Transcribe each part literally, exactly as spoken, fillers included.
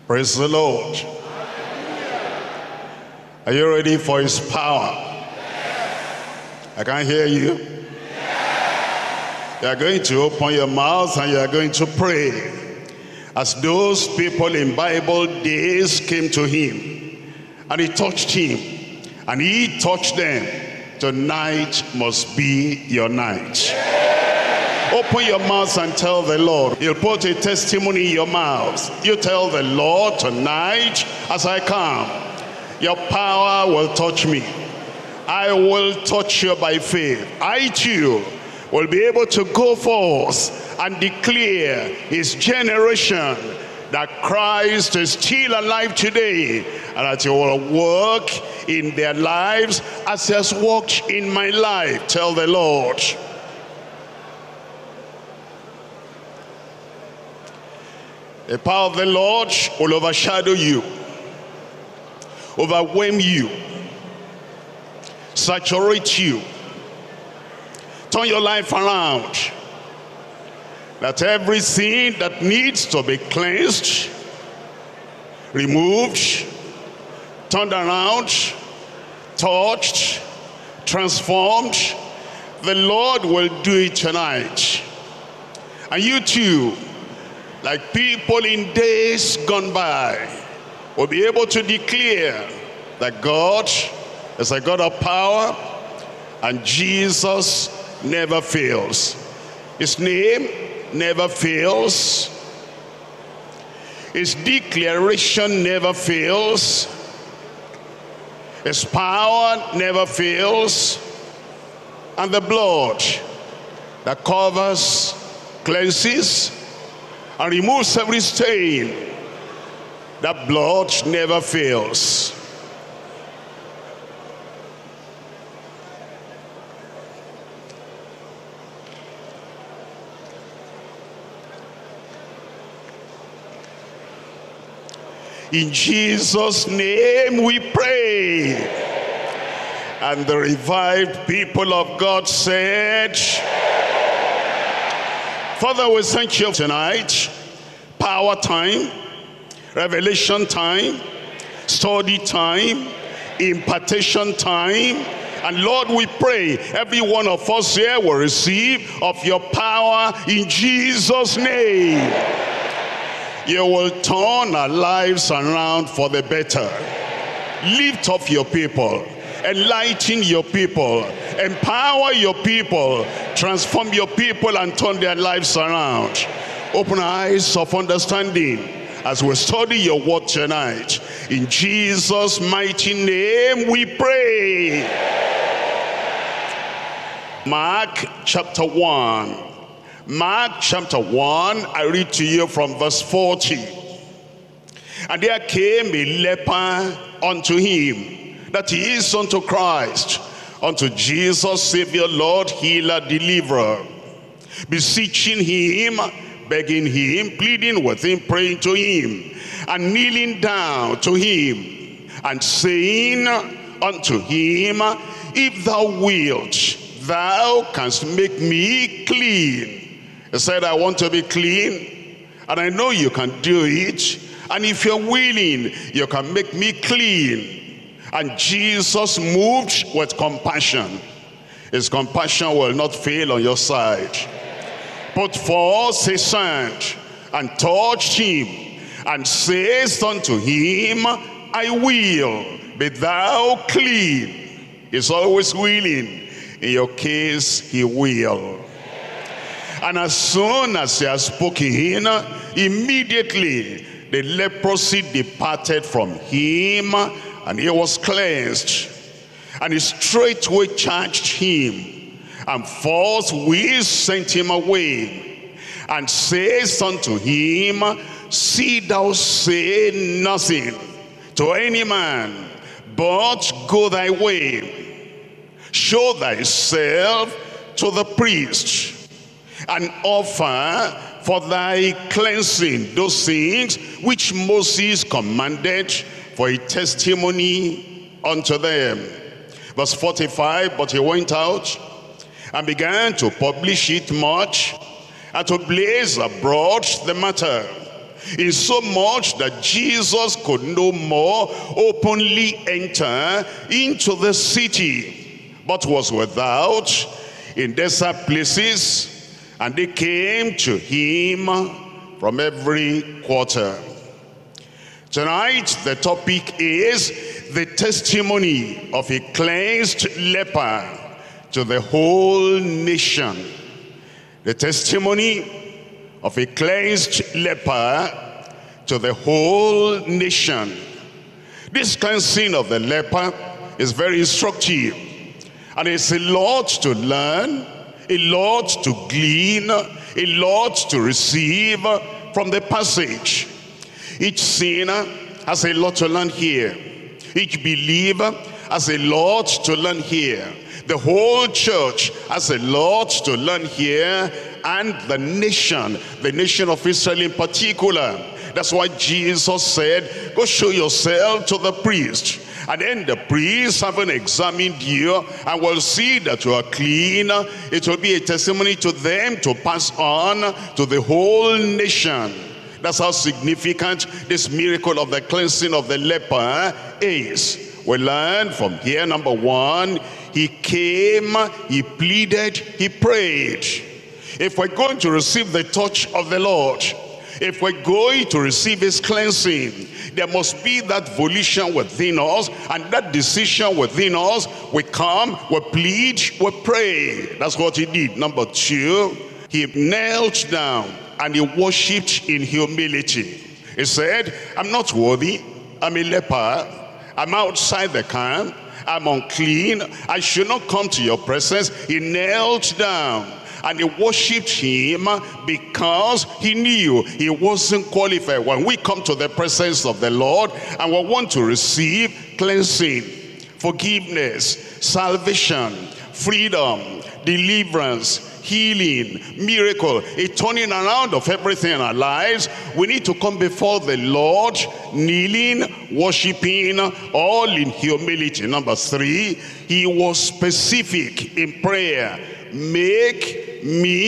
Praise the Lord. Are you ready for his power? I can't hear you. You are going to open your mouth and you are going to pray. As those people in Bible days came to him and he touched him and he touched them, tonight must be your night. Open your mouth and tell the Lord. You'll put a testimony in your mouth. You tell the Lord, tonight as I come, your power will touch me. I will touch you by faith. I too will be able to go forth and declare his generation that Christ is still alive today, and that he will work in their lives as he has worked in my life. Tell the Lord. The power of the Lord will overshadow you, overwhelm you, saturate you, turn your life around. That everything that needs to be cleansed, removed, turned around, touched, transformed, the Lord will do it tonight. And you too, like people in days gone by, will be able to declare that God is a God of power and Jesus never fails. His name never fails. His declaration never fails. His power never fails. And the blood that covers, cleanses, and removes every stain, that blood never fails. In Jesus' name we pray. And the revived people of God said, Father, we thank you tonight. Power time, revelation time, study time, impartation time. And Lord, we pray every one of us here will receive of your power in Jesus' name. You will turn our lives around for the better. Lift up your people. Enlighten your people. Empower your people. Transform your people and turn their lives around. Open eyes of understanding as we study your word tonight. In Jesus' mighty name we pray. Mark chapter one. Mark chapter one, I read to you from verse forty. And there came a leper unto him, that he is unto Christ, unto Jesus, Savior, Lord, healer, deliverer, beseeching him, begging him, pleading with him, praying to him, and kneeling down to him, and saying unto him, if thou wilt, thou canst make me clean. He said, I want to be clean, and I know you can do it, and if you're willing, you can make me clean. And Jesus moved with compassion. His compassion will not fail on your side. Put forth his hand, and touched him, and says unto him, I will, be thou clean. He's always willing. In your case, he will. And as soon as he had spoken, immediately the leprosy departed from him, and he was cleansed. And he straightway charged him, and forthwith sent him away, and says unto him, see thou say nothing to any man, but go thy way, show thyself to the priest, and offer for thy cleansing those things which Moses commanded for a testimony unto them. Verse forty-five, but he went out and began to publish it much, and to blaze abroad the matter, in so much that Jesus could no more openly enter into the city, but was without in desert places, and they came to him from every quarter. Tonight the topic is the testimony of a cleansed leper to the whole nation. The testimony of a cleansed leper to the whole nation. This cleansing of the leper is very instructive, and it's a lot to learn, a lot to glean, a lot to receive from the passage. Each sinner has a lot to learn here. Each believer has a lot to learn here. The whole church has a lot to learn here, and the nation, the nation of Israel in particular. That's why Jesus said, go show yourself to the priest. And then the priest, having examined you and will see that you are clean, it will be a testimony to them to pass on to the whole nation. That's how significant this miracle of the cleansing of the leper is. We learn from here, number one, he came, he pleaded, he prayed. If we're going to receive the touch of the Lord, if we're going to receive his cleansing, there must be that volition within us and that decision within us. We come, we plead, we pray. That's what he did. Number two, he knelt down and he worshipped in humility. He said, I'm not worthy, I'm a leper, I'm outside the camp, I'm unclean, I should not come to your presence. He knelt down and he worshipped him because he knew he wasn't qualified. When we come to the presence of the Lord and we want to receive cleansing, forgiveness, salvation, freedom, deliverance, healing, miracle, a turning around of everything in our lives, we need to come before the Lord, kneeling, worshiping, all in humility. Number three, he was specific in prayer. Make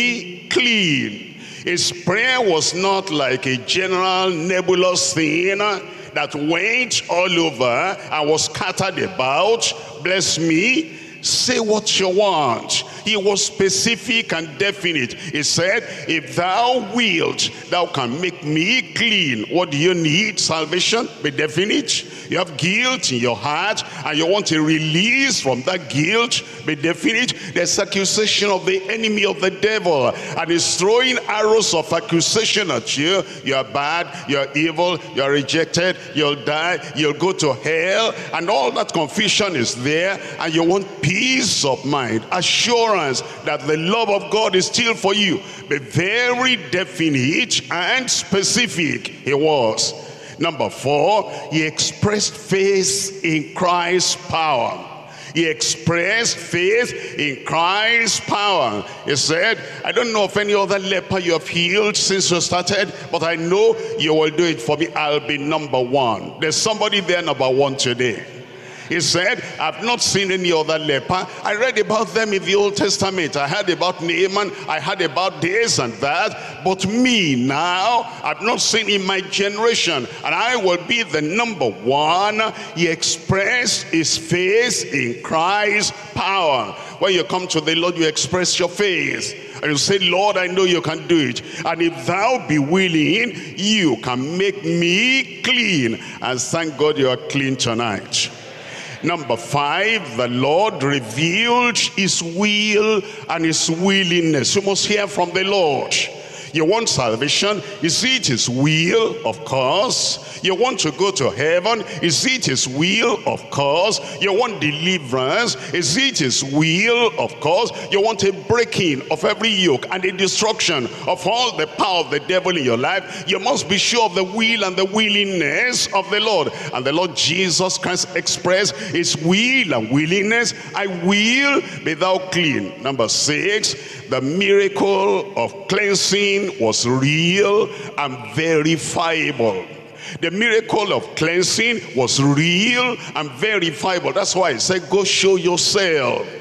me clean. His prayer was not like a general nebulous thing that went all over and was scattered about. Bless me. Say what you want. He was specific and definite. He said, if thou wilt, thou can make me clean. What do you need? Salvation? Be definite. You have guilt in your heart and you want a release from that guilt. Be definite. There's accusation of the enemy of the devil, and he's throwing arrows of accusation at you. You are bad, you are evil, you are rejected, you'll die, you'll go to hell, and all that confusion is there, and you want peace of mind, assurance that the love of God is still for you. Be very definite and specific. He was. Number four, he expressed faith in Christ's power. He expressed faith in Christ's power. He said, I don't know of any other leper you have healed since you started, but I know you will do it for me. I'll be number one. There's somebody there number one today. He said, I've not seen any other leper. I read about them in the Old Testament. I heard about Naaman. I heard about this and that. But me now, I've not seen in my generation. And I will be the number one. He expressed his faith in Christ's power. When you come to the Lord, you express your faith. And you say, Lord, I know you can do it. And if thou be willing, you can make me clean. And thank God you are clean tonight. Number five, the Lord revealed his will and his willingness. You must hear from the Lord. You want salvation? Is it his will? Of course. You want to go to heaven? Is it his will? Of course. You want deliverance? Is it his will? Of course. You want a breaking of every yoke and a destruction of all the power of the devil in your life? You must be sure of the will and the willingness of the Lord. And the Lord Jesus Christ expressed his will and willingness. I will be thou clean. Number six, the miracle of cleansing was real and verifiable. The miracle of cleansing was real and verifiable. That's why I said, go show yourself.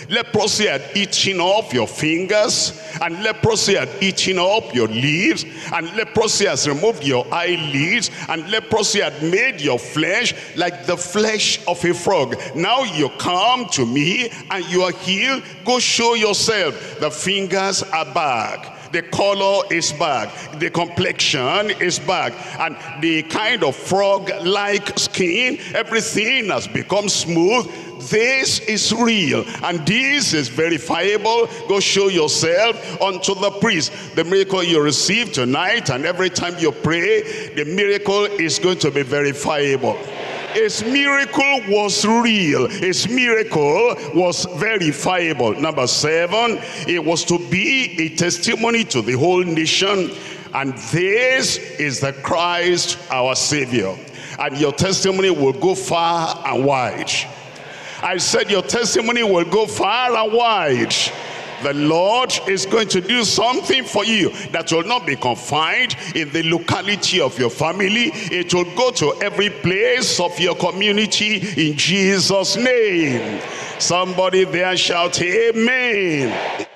Leprosy had eaten off your fingers, and leprosy had eaten up your lips, and leprosy has removed your eyelids, and leprosy had made your flesh like the flesh of a frog. Now you come to me and you are healed. Go show yourself. The fingers are back. The color is back, the complexion is back, and the kind of frog-like skin, everything has become smooth. This is real, and this is verifiable. Go show yourself unto the priest. The miracle you receive tonight, and every time you pray, the miracle is going to be verifiable. His miracle was real. His miracle was verifiable. Number seven, it was to be a testimony to the whole nation. And this is the Christ our Savior. And your testimony will go far and wide. I said your testimony will go far and wide. The Lord is going to do something for you that will not be confined in the locality of your family. It will go to every place of your community in Jesus' name. Somebody there shout amen.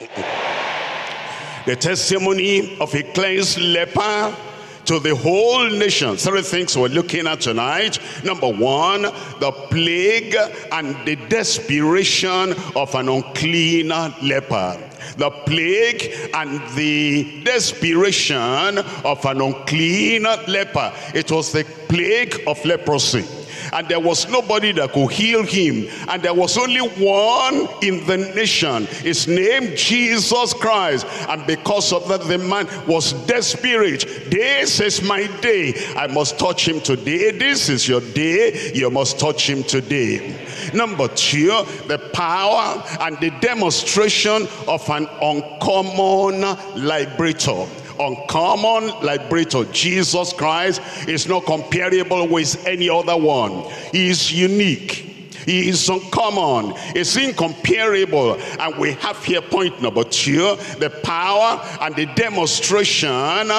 The testimony of a cleansed leper to the whole nation. Three things we're looking at tonight. Number one, the plague and the desperation of an unclean leper. The plague and the desperation of an unclean leper. It was the plague of leprosy. And there was nobody that could heal him. And there was only one in the nation. His name, Jesus Christ. And because of that, the man was desperate. This is my day. I must touch him today. This is your day. You must touch him today. Number two, the power and the demonstration of an uncommon liberator. Uncommon liberator. Jesus Christ is not comparable with any other one. He is unique. He is uncommon. It's incomparable. And we have here point number two, the power and the demonstration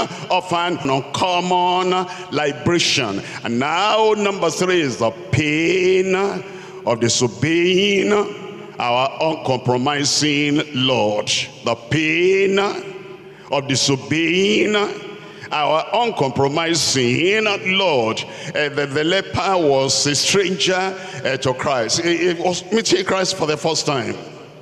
of an uncommon liberation. And now number three is the pain of disobeying our uncompromising Lord. The pain of disobeying our uncompromising Lord. Uh, the, the leper was a stranger uh, to Christ. He, he was meeting Christ for the first time.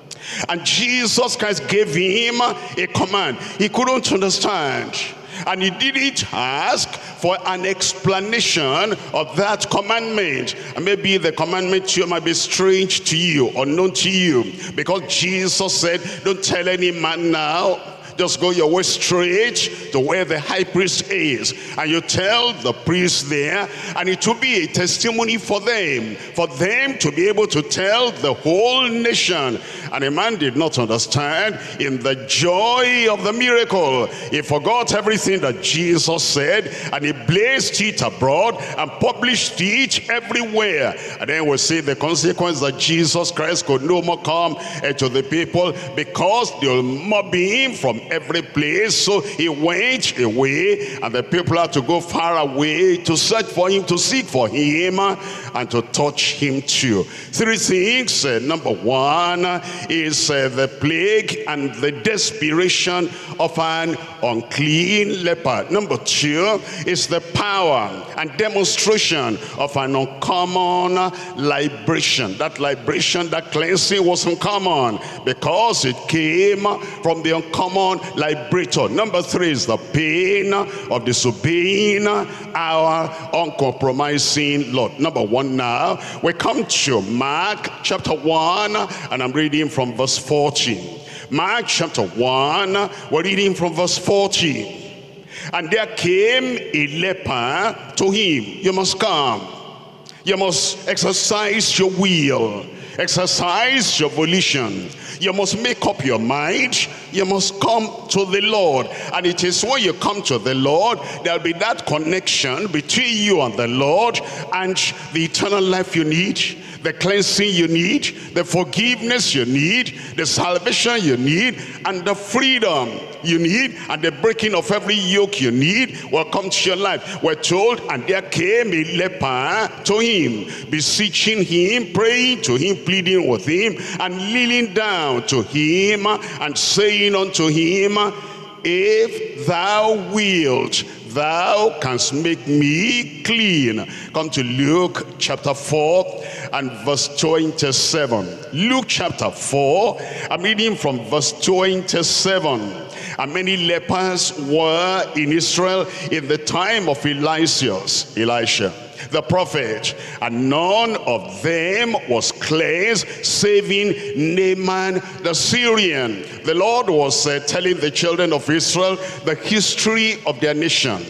And Jesus Christ gave him a command. He couldn't understand. And he didn't ask for an explanation of that commandment. And maybe the commandment to you might be strange to you, unknown to you. Because Jesus said, don't tell any man now. Just go your way straight to where the high priest is. And you tell the priest there, and it will be a testimony for them. For them to be able to tell the whole nation. And a man did not understand. In the joy of the miracle, he forgot everything that Jesus said, and he blazed it abroad and published it everywhere. And then we see the consequence that Jesus Christ could no more come uh, to the people, because they'll mob him from every place. So he went away, and the people had to go far away to search for him, to seek for him, and to touch him too. Three things. Uh, number one is uh, the plague and the desperation of an unclean leper. Number two is the power and demonstration of an uncommon liberation. That liberation, that cleansing was uncommon because it came from the uncommon liberator. Number three is the pain of disobeying our uncompromising Lord. Number one now, we come to Mark chapter one, and I'm reading from verse forty. Mark chapter one, we're reading from verse forty. And there came a leper to him. You must come. You must exercise your will. Exercise your volition. You must make up your mind. You must come to the Lord. And it is when you come to the Lord, there'll be that connection between you and the Lord, and the eternal life you need, the cleansing you need, the forgiveness you need, the salvation you need, and the freedom you need, and the breaking of every yoke you need will come to your life. We're told, and there came a leper to him, beseeching him, praying to him, pleading with him, and kneeling down to him, and saying unto him, if thou wilt, thou canst make me clean. Come to Luke chapter four and verse twenty-seven. Luke chapter four, I'm reading from verse twenty-seven. And many lepers were in Israel in the time of Eliseus, Elisha, the prophet, and none of them was cleansed, saving Naaman the Syrian. The Lord was uh, telling the children of Israel the history of their nation,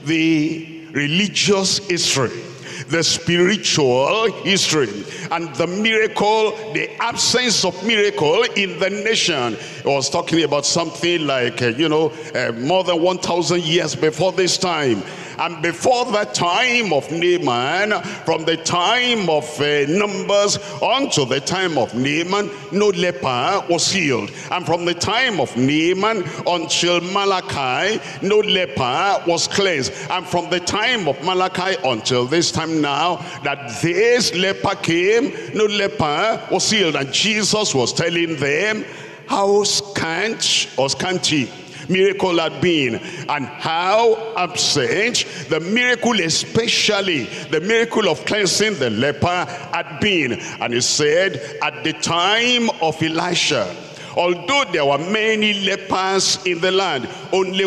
the religious history, the spiritual history, and the miracle, the absence of miracle in the nation. It was talking about something like, uh, you know, uh, more than one thousand years before this time. And before that time of Naaman, from the time of uh, Numbers unto the time of Naaman, no leper was healed. And from the time of Naaman until Malachi, no leper was cleansed. And from the time of Malachi until this time now, that this leper came, no leper was healed. And Jesus was telling them how scant or scanty miracle had been, and how absent the miracle, especially the miracle of cleansing the leper, had been. And he said, at the time of Elisha, although there were many lepers in the land, only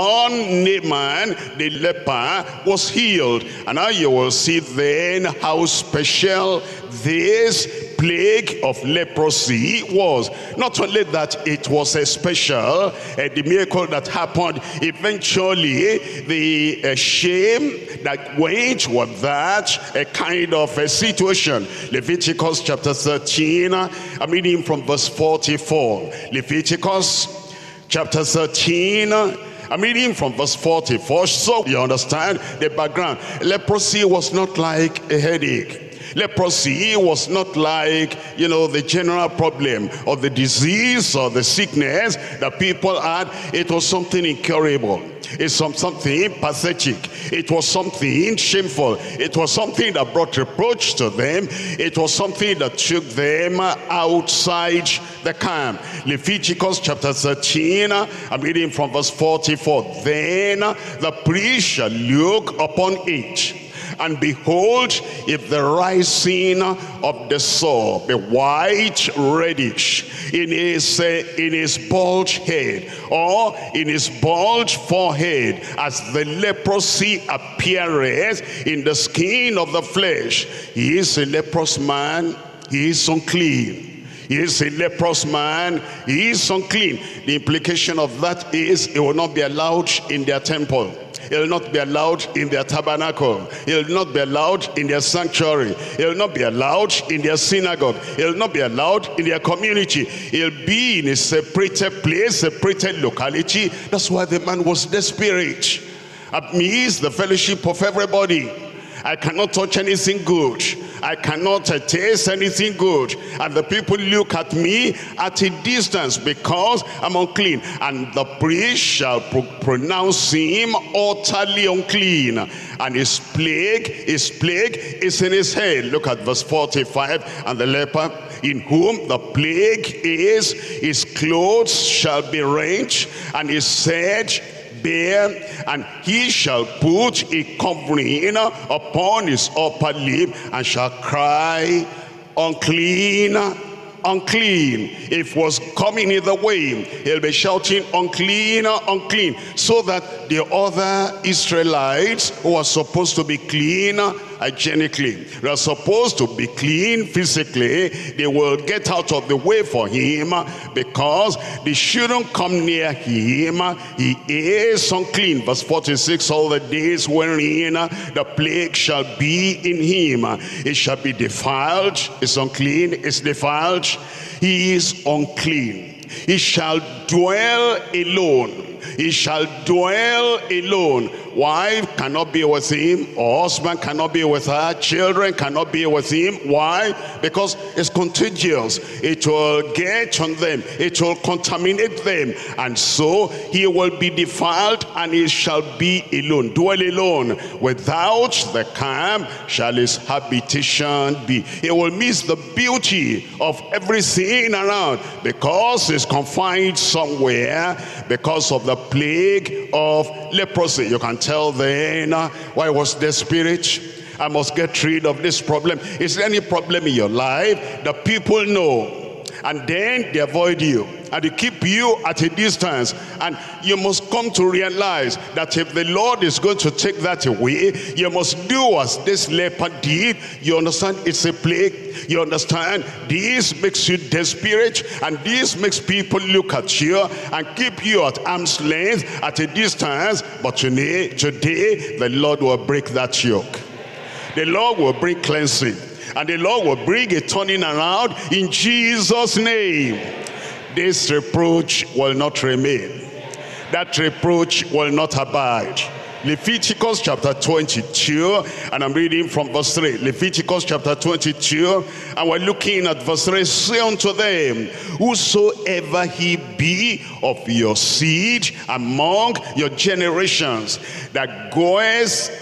one Naaman, the leper, was healed. And now you will see then how special this plague of leprosy was. Not only that it was a special, uh, the miracle that happened, eventually the uh, shame that went with that uh, kind of a situation. Leviticus chapter thirteen, I'm reading from verse forty-four. Leviticus chapter thirteen, I'm reading from verse forty-four, so you understand the background. Leprosy was not like a headache. Leprosy was not like, you know, the general problem or the disease or the sickness that people had. It was something incurable. It's something pathetic. It was something shameful. It was something that brought reproach to them. It was something that took them outside the camp. Leviticus chapter thirteen, I'm reading from verse forty-four. Then the priest shall look upon it, and behold, if the rising of the sore be white reddish in his, uh, in his bald head, or in his bald forehead, as the leprosy appeareth in the skin of the flesh, he is a leprous man, he is unclean. He is a leprous man, he is unclean. The implication of that is he will not be allowed in their temple. He'll not be allowed in their tabernacle. He'll not be allowed in their sanctuary. He'll not be allowed in their synagogue. He'll not be allowed in their community. He'll be in a separated place, separated locality. That's why the man was desperate. I've missed the fellowship of everybody. I cannot touch anything good. I cannot uh, taste anything good. And the people look at me at a distance because I'm unclean. And the priest shall pro pronounce him utterly unclean. And his plague, his plague is in his head. Look at verse forty-five. And the leper in whom the plague is, his clothes shall be rent, and his head bare, and he shall put a covering upon his upper lip, and shall cry, unclean, unclean. If was coming in the way, he'll be shouting, unclean, unclean, so that the other Israelites who are supposed to be clean hygienically, they are supposed to be clean physically, they will get out of the way for him, because they shouldn't come near him. He is unclean. Verse forty-six, all the days wherein the plague shall be in him, it shall be defiled. It's unclean, it's defiled. he is unclean. He shall dwell alone. He shall dwell alone. Wife cannot be with him, or husband cannot be with her, children cannot be with him. Why? Because it's contagious. It will get on them, it will contaminate them, and so he will be defiled, and he shall be alone, dwell alone. Without the camp shall his habitation be. He will miss the beauty of everything around, because he's confined somewhere because of the plague of leprosy. You can tell then, uh, why I was desperate. I must get rid of this problem. Is there any problem in your life? The people know, and then they avoid you, and they keep you at a distance. And you must come to realize that if the Lord is going to take that away, you must do as this leper did. You understand? It's a plague. You understand? This makes you desperate, and this makes people look at you and keep you at arm's length, at a distance. But today, today the Lord will break that yoke. The Lord will bring cleansing, and the Lord will bring a turning around in Jesus' name. This reproach will not remain. That reproach will not abide. Leviticus chapter twenty-two, and I'm reading from verse three. Leviticus chapter twenty-two, and we're looking at verse three. Say unto them, whosoever he be of your seed among your generations, that goeth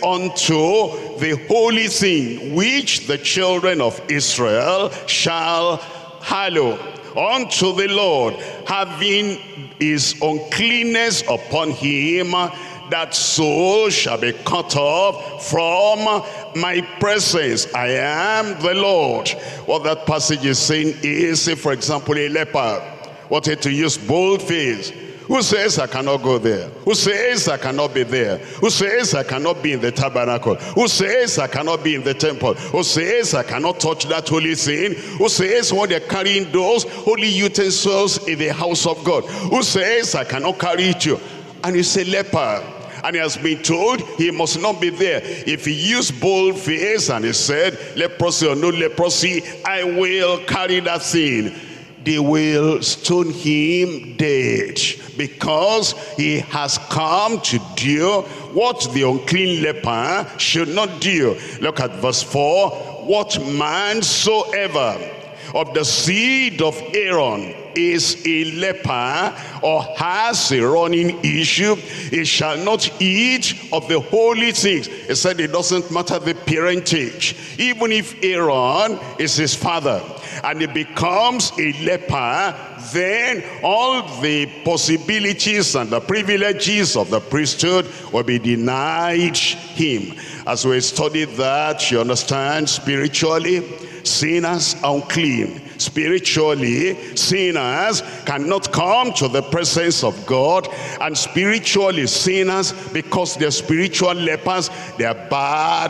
unto the holy thing which the children of Israel shall hallow unto the Lord, having his uncleanness upon him, that soul shall be cut off from my presence. I am the Lord. What that passage is saying is, say for example a leper wanted to use bold face. Who says I cannot go there? Who says I cannot be there? Who says I cannot be in the tabernacle? Who says I cannot be in the temple? Who says I cannot touch that holy thing? Who says when they're carrying those holy utensils in the house of God? Who says I cannot carry it you? And he's a leper, and he has been told he must not be there. If he used bold face and he said, leprosy or no leprosy, I will carry that thing, they will stone him dead, because he has come to do what the unclean leper should not do. Look at verse four. What man soever of the seed of Aaron is a leper, or has a running issue, he shall not eat of the holy things. He said it doesn't matter the parentage. Even if Aaron is his father and he becomes a leper, then all the possibilities and the privileges of the priesthood will be denied him. As we studied that, you understand, spiritually, sinners are unclean. Spiritually, sinners cannot come to the presence of God, and spiritually sinners, because they're spiritual lepers, they're bad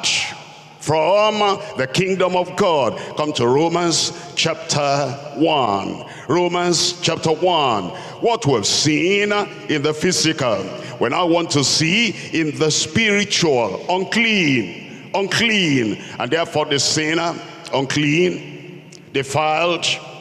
from the kingdom of God. Come to Romans chapter one. Romans chapter one. What we've seen in the physical, we now want to see in the spiritual. Unclean, unclean, and therefore the sinner, unclean, defiled,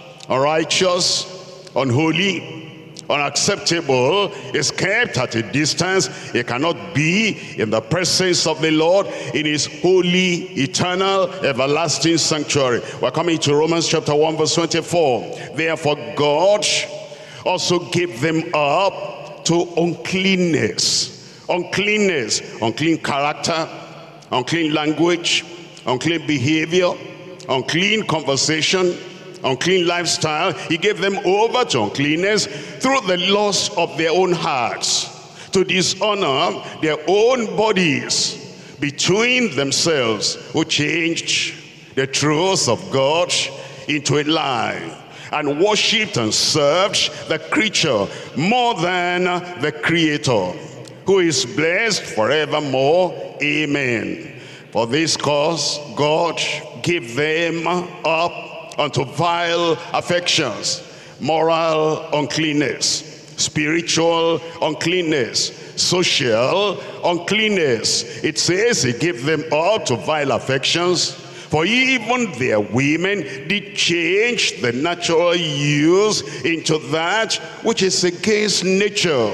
unrighteous, unholy, unacceptable, is kept at a distance. He cannot be in the presence of the Lord in his holy, eternal, everlasting sanctuary. We're coming to Romans chapter one verse twenty-four. Therefore God also gave them up to uncleanness. Uncleanness, unclean character, unclean language, unclean behavior, unclean conversation, unclean lifestyle. He gave them over to uncleanness through the lust of their own hearts, to dishonor their own bodies between themselves, who changed the truth of God into a lie, and worshipped and served the creature more than the Creator, who is blessed forevermore. Amen. For this cause God gave them up unto vile affections, moral uncleanness, spiritual uncleanness, social uncleanness. It says he gave them up to vile affections, For even their women did change the natural use into that which is against nature.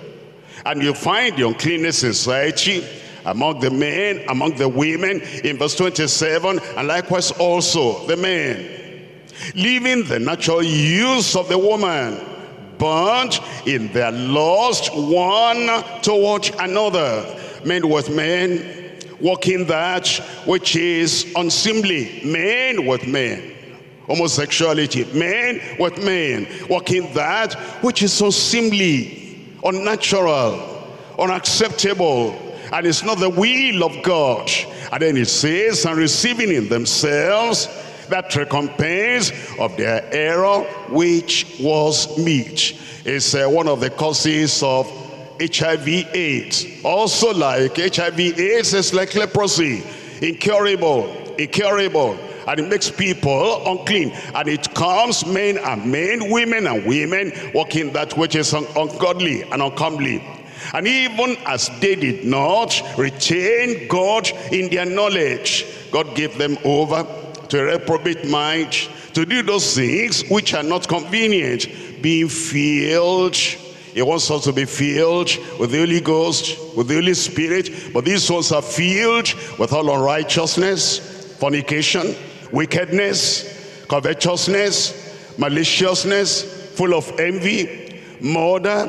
And you find the uncleanness in society among the men, among the women, in verse twenty-seven, and likewise also the men, leaving the natural use of the woman, burnt in their lust one toward another, men with men, walking that which is unseemly, men with men. Homosexuality, men with men, walking that which is unseemly, unnatural, unacceptable, and it's not the will of God. And then it says, and receiving in themselves that recompense of their error which was meet. It's uh, one of the causes of H I V AIDS. Also like H I V AIDS, it's like leprosy, incurable, incurable. And it makes people unclean. And it comes men and men, women and women, walking that which is un ungodly and uncomely. And even as they did not retain God in their knowledge, God gave them over to a reprobate mind, to do those things which are not convenient, being filled. He wants us to be filled with the Holy Ghost, with the Holy Spirit, but these ones are filled with all unrighteousness, fornication, wickedness, covetousness, maliciousness, full of envy, murder,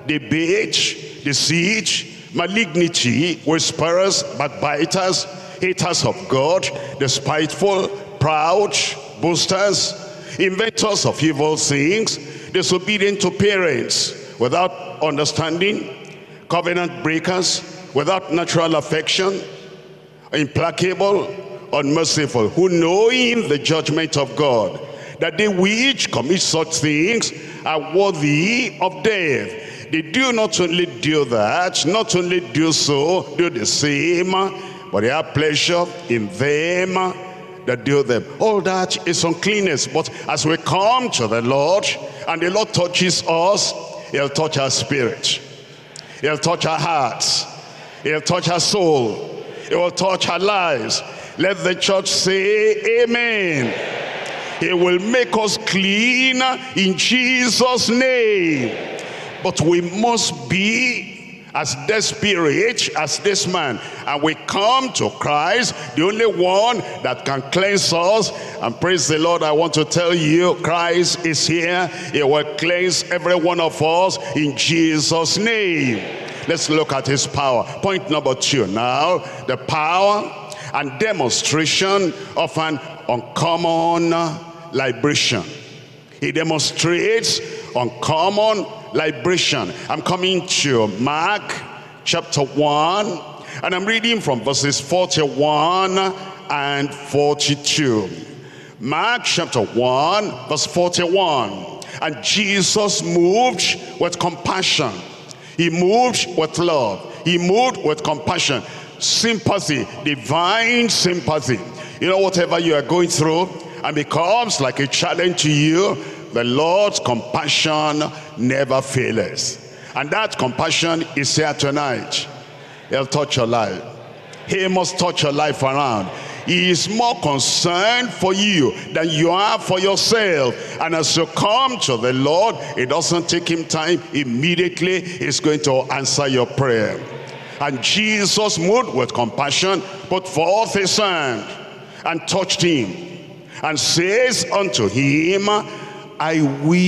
debate, deceit, malignity, whisperers, backbiters, haters of God, despiteful, proud, boasters, inventors of evil things, disobedient to parents, without understanding, covenant breakers, without natural affection, implacable, unmerciful, who knowing the judgment of God, that they which commit such things are worthy of death. They do not only do that, not only do so, do the same, but they have pleasure in them that do them. All that is uncleanness. But as we come to the Lord, and the Lord touches us, he'll touch our spirit. He'll touch our hearts. He'll touch our soul. He will touch our lives. Let the church say amen. He will make us clean in Jesus' name. But we must be as desperate as this man. And we come to Christ, the only one that can cleanse us. And praise the Lord, I want to tell you, Christ is here. He will cleanse every one of us in Jesus' name. Let's look at his power. Point number two now, the power and demonstration of an uncommon liberation. He demonstrates uncommon liberation. I'm coming to Mark chapter one, and I'm reading from verses forty-one and forty-two. Mark chapter one, verse forty-one. And Jesus moved with compassion. He moved with love. He moved with compassion. Sympathy, divine sympathy. You know, whatever you are going through, and becomes like a challenge to you, the Lord's compassion never fails. And that compassion is here tonight. He'll touch your life. He must touch your life around. He is more concerned for you than you are for yourself. And as you come to the Lord, it doesn't take him time. Immediately, he's going to answer your prayer. And Jesus, moved with compassion, put forth his hand and touched him, and says unto him, I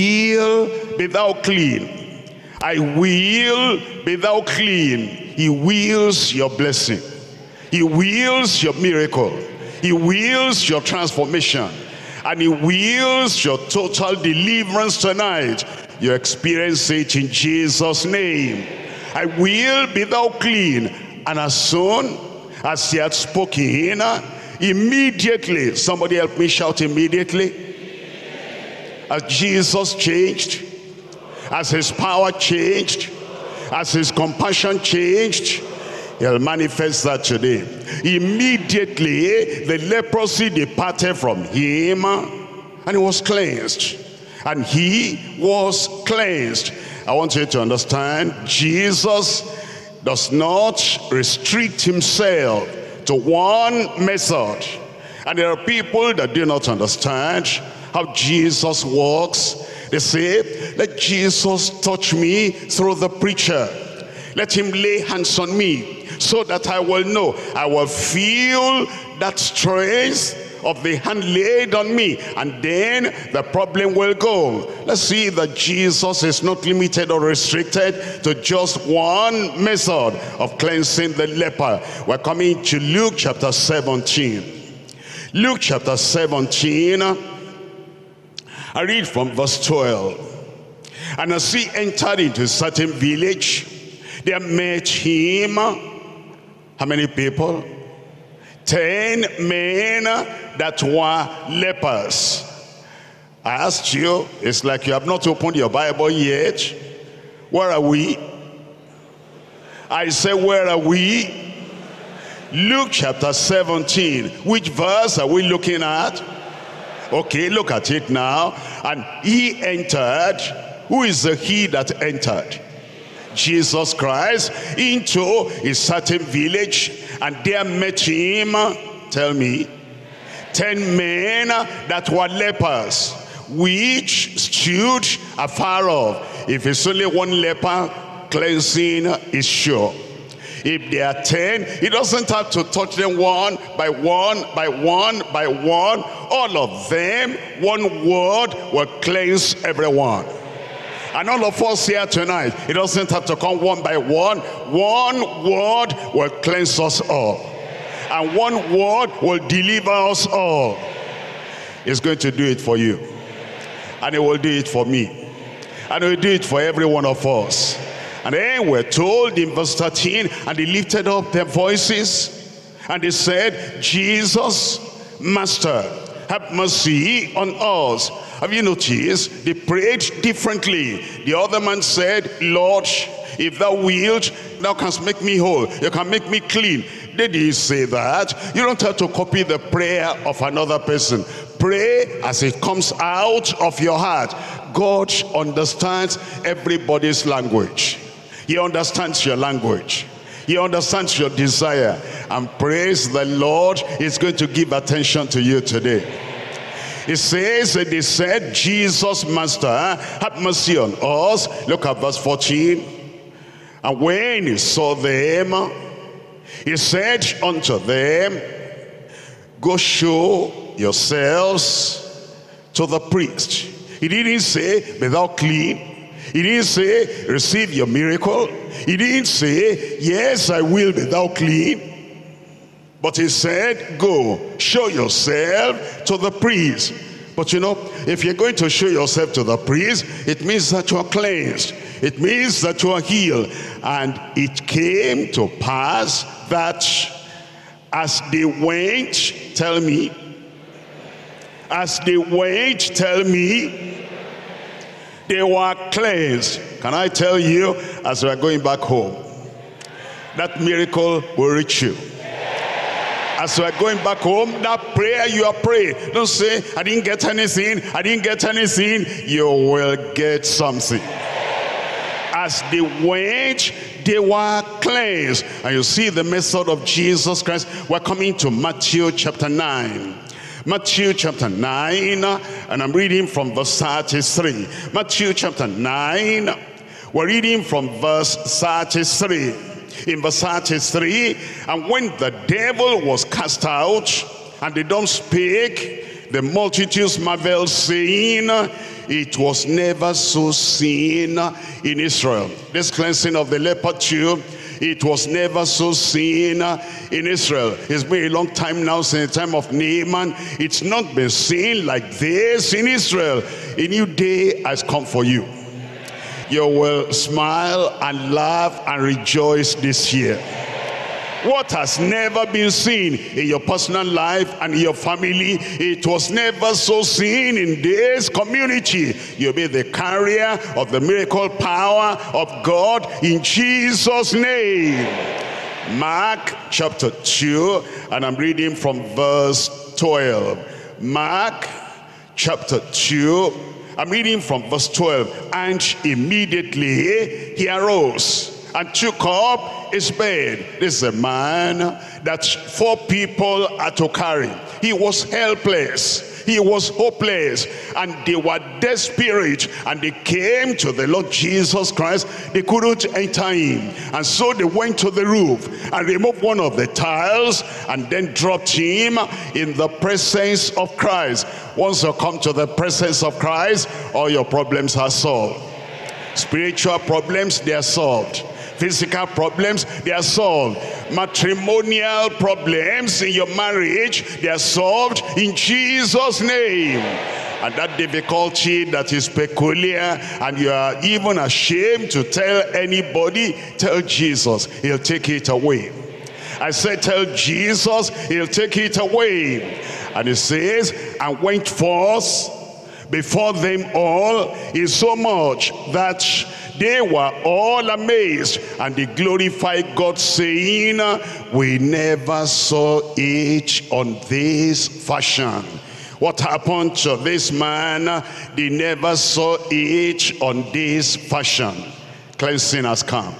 will be thou clean. I will be thou clean. He wills your blessing. He wills your miracle. He wills your transformation. And he wills your total deliverance tonight. You experience it in Jesus' name. I will be thou clean. And as soon as he had spoken, immediately, somebody help me shout immediately. As Jesus changed, as his power changed, as his compassion changed, he'll manifest that today. Immediately, the leprosy departed from him, and he was cleansed. And he was cleansed. I want you to understand, Jesus does not restrict himself to one method. And there are people that do not understand how Jesus works. They say, let Jesus touch me through the preacher. Let him lay hands on me so that I will know. I will feel that strength of the hand laid on me, and then the problem will go. Let's see that Jesus is not limited or restricted to just one method of cleansing the leper. We're coming to Luke chapter seventeen. Luke chapter seventeen, I read from verse twelve. And as he entered into a certain village, there met him, how many people? Ten men that were lepers. I asked you, it's like you have not opened your Bible yet. Where are we? I say, where are we? Luke chapter seventeen. Which verse are we looking at? Okay, look at it now. And he entered. Who is the he that entered? Jesus Christ, into a certain village, and there met him, tell me, ten men that were lepers, which stood afar off. If it's only one leper, cleansing is sure. If there are ten, he doesn't have to touch them one by one, by one, by one. All of them, one word will cleanse everyone. And all of us here tonight, it doesn't have to come one by one. One word will cleanse us all. And one word will deliver us all. He's going to do it for you. And he will do it for me. And he will do it for every one of us. And then we're told in verse thirteen, and they lifted up their voices, and they said, Jesus, Master, have mercy on us. Have you noticed? They prayed differently. The other man said, Lord, if thou wilt, thou canst make me whole. You can make me clean. They didn't say that. You don't have to copy the prayer of another person. Pray as it comes out of your heart. God understands everybody's language. He understands your language. He understands your desire. And praise the Lord, he's going to give attention to you today. It says that they said, Jesus, Master, have mercy on us. Look at verse fourteen. And when he saw them, he said unto them, go show yourselves to the priest. He didn't say, be thou clean. He didn't say, receive your miracle. He didn't say, yes, I will be thou clean. But he said, go, show yourself to the priest. But you know, if you're going to show yourself to the priest, it means that you are cleansed. It means that you are healed. And it came to pass that as they went, tell me, as they went, tell me, they were cleansed. Can I tell you, as we are going back home, that miracle will reach you. As you are going back home, that prayer you are praying, don't say, I didn't get anything, I didn't get anything. You will get something. As they went, they were cleansed. And you see the method of Jesus Christ. We're coming to Matthew chapter nine. Matthew chapter nine, and I'm reading from verse thirty-three. Matthew chapter nine, we're reading from verse thirty-three. In verse thirty-three, and when the devil was cast out, and they don't speak, the multitudes marveled, saying, it was never so seen in Israel. This cleansing of the leper too, it was never so seen in Israel. It's been a long time now, since the time of Naaman. It's not been seen like this in Israel. A new day has come for you. You will smile and laugh and rejoice this year. What has never been seen in your personal life and in your family, it was never so seen in this community. You'll be the carrier of the miracle power of God in Jesus' name. Mark chapter two, and I'm reading from verse twelve. Mark chapter two, I'm reading from verse twelve. And immediately he arose and took up his bed. This is a man that four people had to carry. He was helpless. He was hopeless, and they were desperate, and they came to the Lord Jesus Christ. They couldn't enter in, and so they went to the roof and removed one of the tiles and then dropped him in the presence of Christ. Once you come to the presence of Christ, all your problems are solved. Spiritual problems, they are solved. Physical problems, they are solved. Matrimonial problems in your marriage, they are solved in Jesus' name. And that difficulty that is peculiar and you are even ashamed to tell anybody, tell Jesus, he'll take it away. I said tell Jesus, he'll take it away. And it says, and went forth before them all, is so much that they were all amazed, and they glorified God, saying, we never saw it on this fashion. What happened to this man? They never saw it on this fashion. Cleansing has come.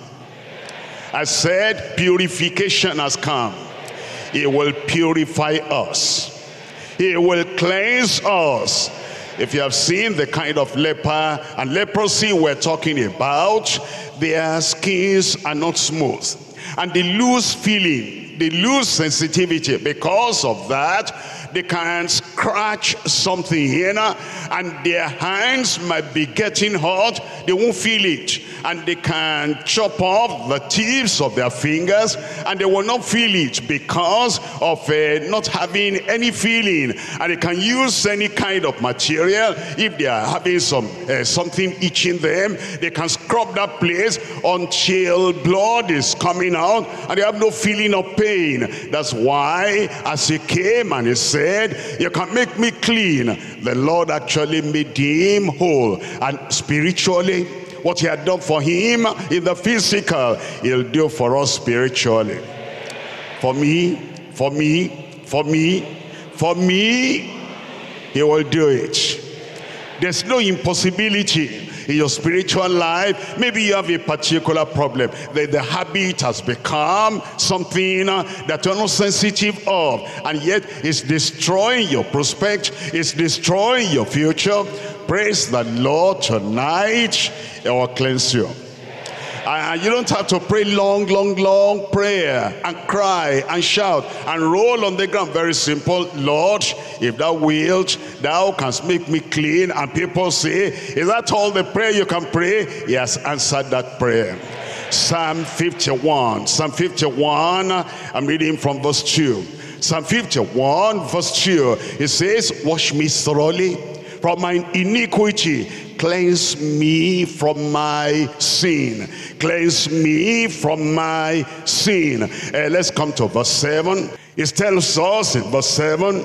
I said purification has come. He will purify us. He will cleanse us. If you have seen the kind of leper and leprosy we're talking about, their skins are not smooth, and they lose feeling, they lose sensitivity. Because of that, they can scratch something here, and their hands might be getting hot, they won't feel it. And they can chop off the tips of their fingers, and they will not feel it because of uh, not having any feeling. And they can use any kind of material. If they are having some uh, something itching them, they can scrub that place until blood is coming out, and they have no feeling of pain. That's why as he came and he said, you can make me clean, the Lord actually made him whole. And spiritually, what he had done for him in the physical, he'll do for us spiritually. For me, for me, for me, for me, he will do it. There's no impossibility in your spiritual life. Maybe you have a particular problem. The, the habit has become something that you're not sensitive of, and yet it's destroying your prospect, it's destroying your future. Praise the Lord tonight. It will cleanse you. And you don't have to pray long, long, long prayer and cry and shout and roll on the ground. Very simple. Lord, if thou wilt, thou canst make me clean. And people say, is that all the prayer you can pray? He has answered that prayer. Psalm fifty-one. Psalm fifty-one, I'm reading from verse two. Psalm fifty-one, verse two. It says, wash me thoroughly from my iniquity, cleanse me from my sin. Cleanse me from my sin. Uh, let's come to verse seven. It tells us in verse seven,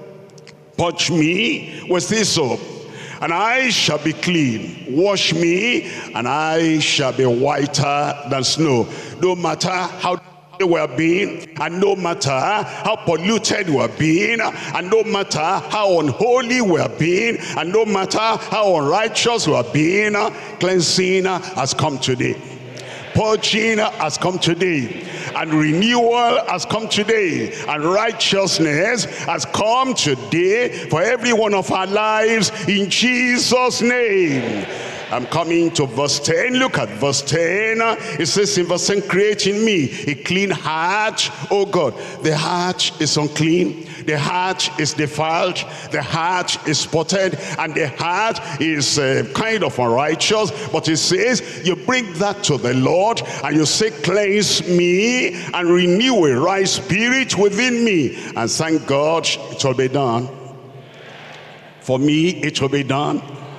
purge me with hyssop, and I shall be clean. Wash me, and I shall be whiter than snow. No matter how we have been, and no matter how polluted we have been, and no matter how unholy we have been, and no matter how unrighteous we have been, cleansing has come today. Purging has come today, and renewal has come today, and righteousness has come today for every one of our lives in Jesus' name. I'm coming to verse ten. Look at verse ten. It says in verse ten, create in me a clean heart, oh God. The heart is unclean. The heart is defiled. The heart is spotted. And the heart is uh, kind of unrighteous. But it says you bring that to the Lord and you say, cleanse me and renew a right spirit within me. And thank God it will be done. For me it will be done.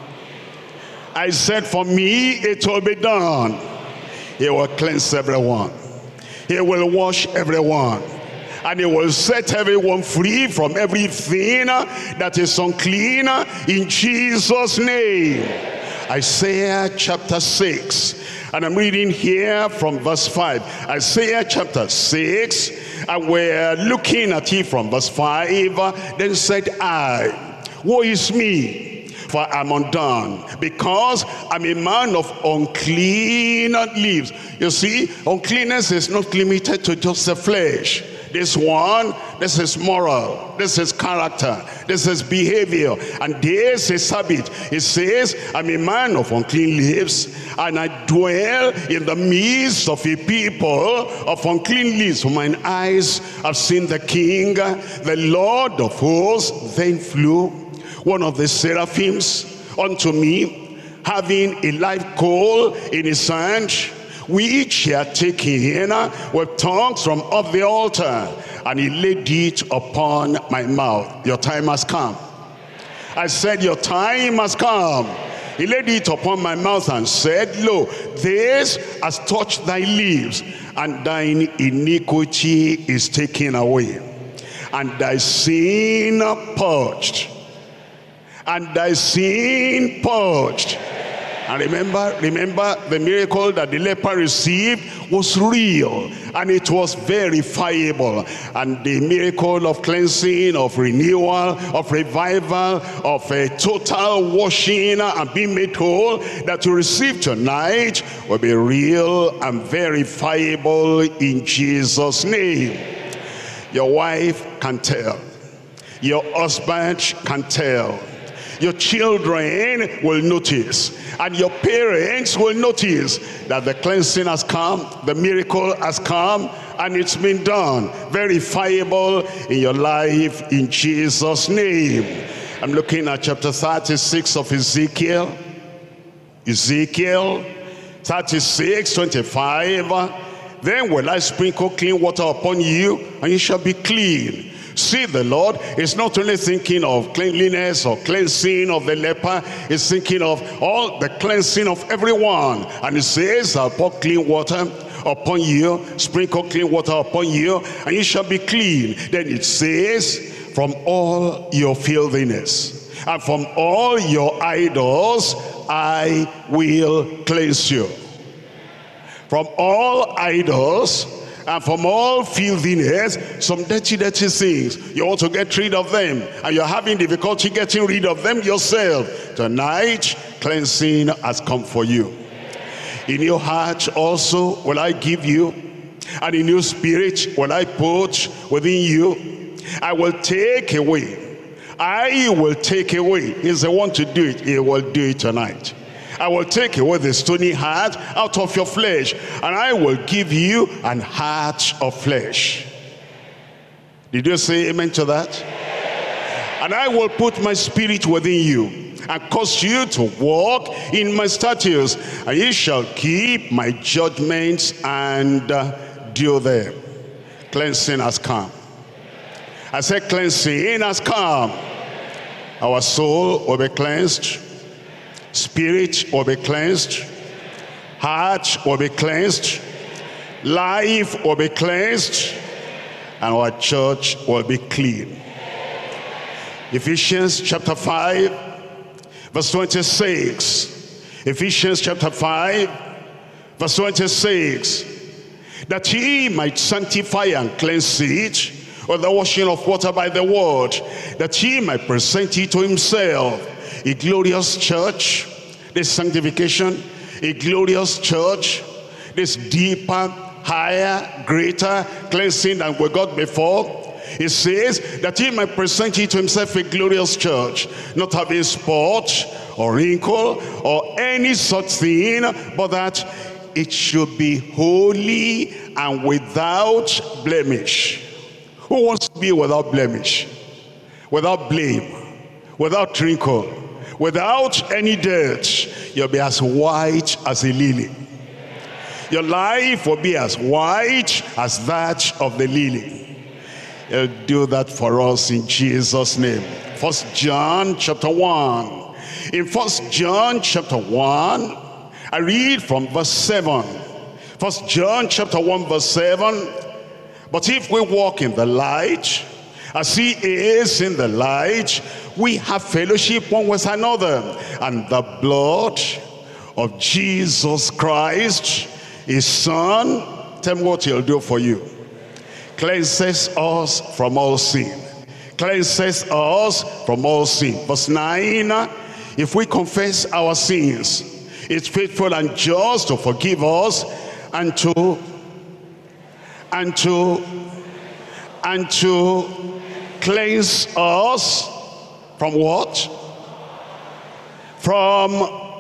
I said, for me, it will be done. He will cleanse everyone. He will wash everyone. And he will set everyone free from everything that is unclean in Jesus' name. Isaiah chapter six. And I'm reading here from verse five. Isaiah chapter six. And we're looking at it from verse five. Then said I, woe is me, for I'm undone, because I'm a man of unclean lips. You see, uncleanness is not limited to just the flesh. This one, this is moral, this is character, this is behavior, and this is habit. It says, I'm a man of unclean lips, and I dwell in the midst of a people of unclean lips. For mine eyes have seen the King, the Lord of hosts. Then flew one of the seraphims unto me, having a live coal in his hand, which he had taken with tongues from off the altar, and he laid it upon my mouth. Your time has come. I said, your time has come. He laid it upon my mouth and said, lo, this has touched thy lips, and thine iniquity is taken away, and thy sin purged, and thy sin purged. And remember, remember the miracle that the leper received was real, and it was verifiable. And the miracle of cleansing, of renewal, of revival, of a total washing and being made whole that you receive tonight will be real and verifiable in Jesus' name. Your wife can tell. Your husband can tell. Your children will notice, and your parents will notice that the cleansing has come, the miracle has come, and it's been done. Verifiable in your life in Jesus' name. I'm looking at chapter thirty-six of Ezekiel. Ezekiel thirty-six, twenty-five. Then will I sprinkle clean water upon you, and you shall be clean. See, the Lord is not only thinking of cleanliness or cleansing of the leper, he's thinking of all the cleansing of everyone. And he says, I'll pour clean water upon you, sprinkle clean water upon you, and you shall be clean. Then it says, from all your filthiness and from all your idols, I will cleanse you. From all idols and from all filthiness, some dirty, dirty things. You want to get rid of them, and you're having difficulty getting rid of them yourself. Tonight, cleansing has come for you. In your heart also will I give you, and in your spirit will I put within you. I will take away. I will take away. He's the one to do it. He will do it tonight. I will take away the stony heart out of your flesh, and I will give you an heart of flesh. Did you say amen to that? And I will put my spirit within you, and cause you to walk in my statutes, and ye shall keep my judgments and uh, do them. Cleansing has come. I said cleansing has come. Our soul will be cleansed. Spirit will be cleansed. Heart will be cleansed. Life will be cleansed. And our church will be clean. Ephesians chapter five, verse twenty-six. Ephesians chapter five, verse twenty-six. That he might sanctify and cleanse it with the washing of water by the word, that he might present it to himself a glorious church. This sanctification, a glorious church, this deeper, higher, greater cleansing than we got before. It says that he might present it to himself a glorious church, not having spot or wrinkle or any such thing, but that it should be holy and without blemish. Who wants to be without blemish, without blame, without wrinkle, without any dirt? You'll be as white as a lily. Your life will be as white as that of the lily. He'll do that for us in Jesus' name. First John chapter one. In First John chapter one, I read from verse seven. First John chapter one verse seven. But if we walk in the light, as he is in the light, we have fellowship one with another, and the blood of Jesus Christ, his son, tell me what he'll do for you. Cleanses us from all sin. Cleanses us from all sin. Verse nine, if we confess our sins, it's faithful and just to forgive us and to, and to, and to cleanse us from what? From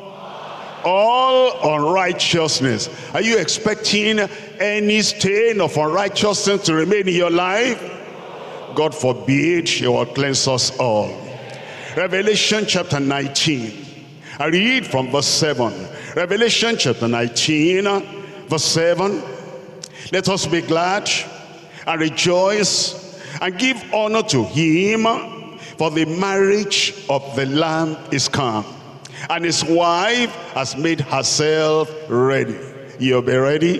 all unrighteousness. Are you expecting any stain of unrighteousness to remain in your life? God forbid. He will cleanse us all. Revelation chapter nineteen. I read from verse seven. Revelation chapter nineteen, verse seven. Let us be glad and rejoice and give honor to him, for the marriage of the Lamb is come, and his wife has made herself ready. You'll be ready?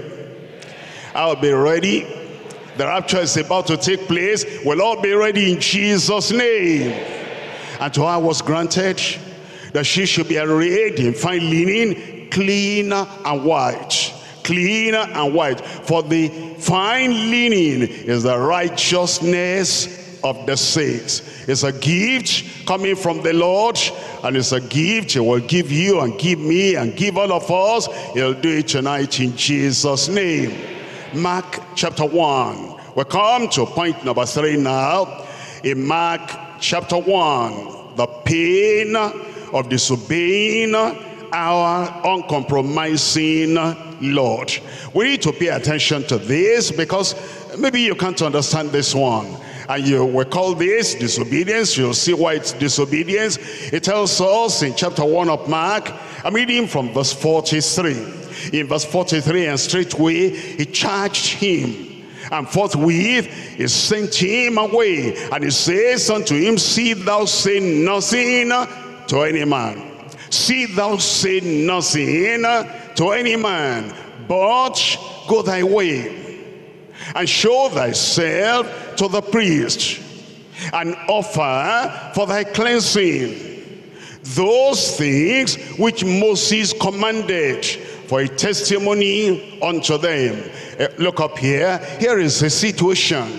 I'll be ready. The rapture is about to take place. We'll all be ready in Jesus' name. And to her was granted that she should be arrayed in fine linen, clean and white. Clean and white. For the fine linen is the righteousness of the saints. It's a gift coming from the Lord, and it's a gift he will give you and give me and give all of us. He'll do it tonight in Jesus' name. Mark chapter one. We come to point number three now. In Mark chapter one, the pain of disobeying our uncompromising Lord. We need to pay attention to this, because maybe you can't understand this one, and you will call this disobedience. You'll see why it's disobedience. It tells us in chapter one of Mark, I'm reading from verse forty-three. In verse forty-three, and straightway he charged him, and forthwith he sent him away, and he says unto him, see thou say nothing to any man. See thou say nothing to any man, but go thy way, and show thyself to the priest, and offer for thy cleansing those things which Moses commanded, for a testimony unto them. Uh, look up here. Here is the situation.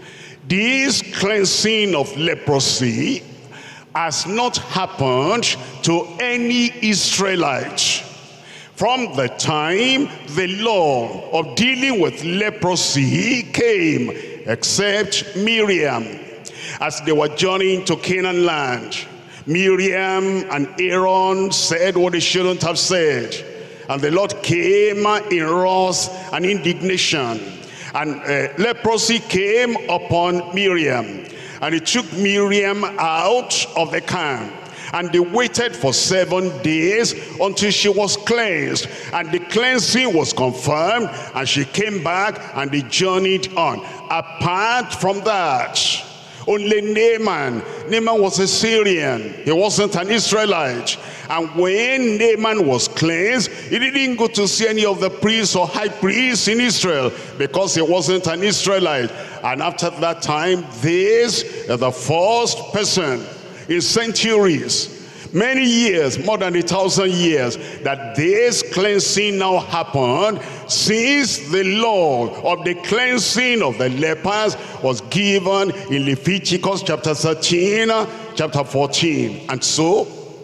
This cleansing of leprosy has not happened to any Israelite from the time the law of dealing with leprosy came, except Miriam. As they were journeying to Canaan land, Miriam and Aaron said what they shouldn't have said, and the Lord came in wrath and indignation, and uh, leprosy came upon Miriam, and he took Miriam out of the camp, and they waited for seven days until she was cleansed, and the cleansing was confirmed, and she came back, and they journeyed on. Apart from that, only Naaman. Naaman was a Syrian. He wasn't an Israelite. And when Naaman was cleansed, he didn't go to see any of the priests or high priests in Israel, because he wasn't an Israelite. And after that time, this is the first person in centuries, many years, more than a thousand years, that this cleansing now happened, since the law of the cleansing of the lepers was given in Leviticus chapter thirteen, chapter fourteen. And so,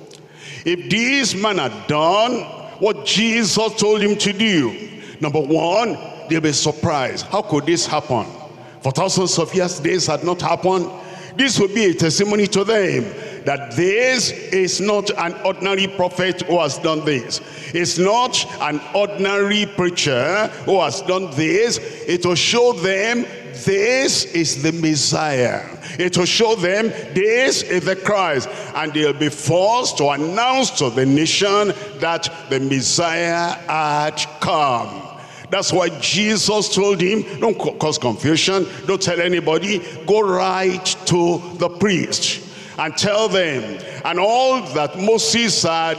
if this man had done what Jesus told him to do, number one, they'll be surprised. How could this happen? For thousands of years, this had not happened. This will be a testimony to them that this is not an ordinary prophet who has done this. It's not an ordinary preacher who has done this. It will show them this is the Messiah. It will show them this is the Christ. And they'll be forced to announce to the nation that the Messiah had come. That's why Jesus told him, don't cause confusion, don't tell anybody, go right to the priest and tell them, and all that Moses had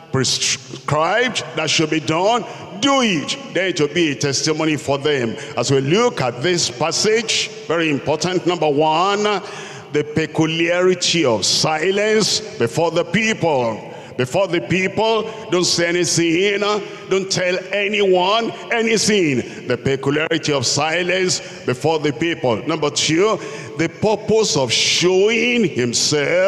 prescribed that should be done, do it. Then it will be a testimony for them. As we look at this passage, very important. Number one, the peculiarity of silence before the people. Before the people, don't say anything, don't tell anyone anything. The peculiarity of silence before the people. Number two, the purpose of showing himself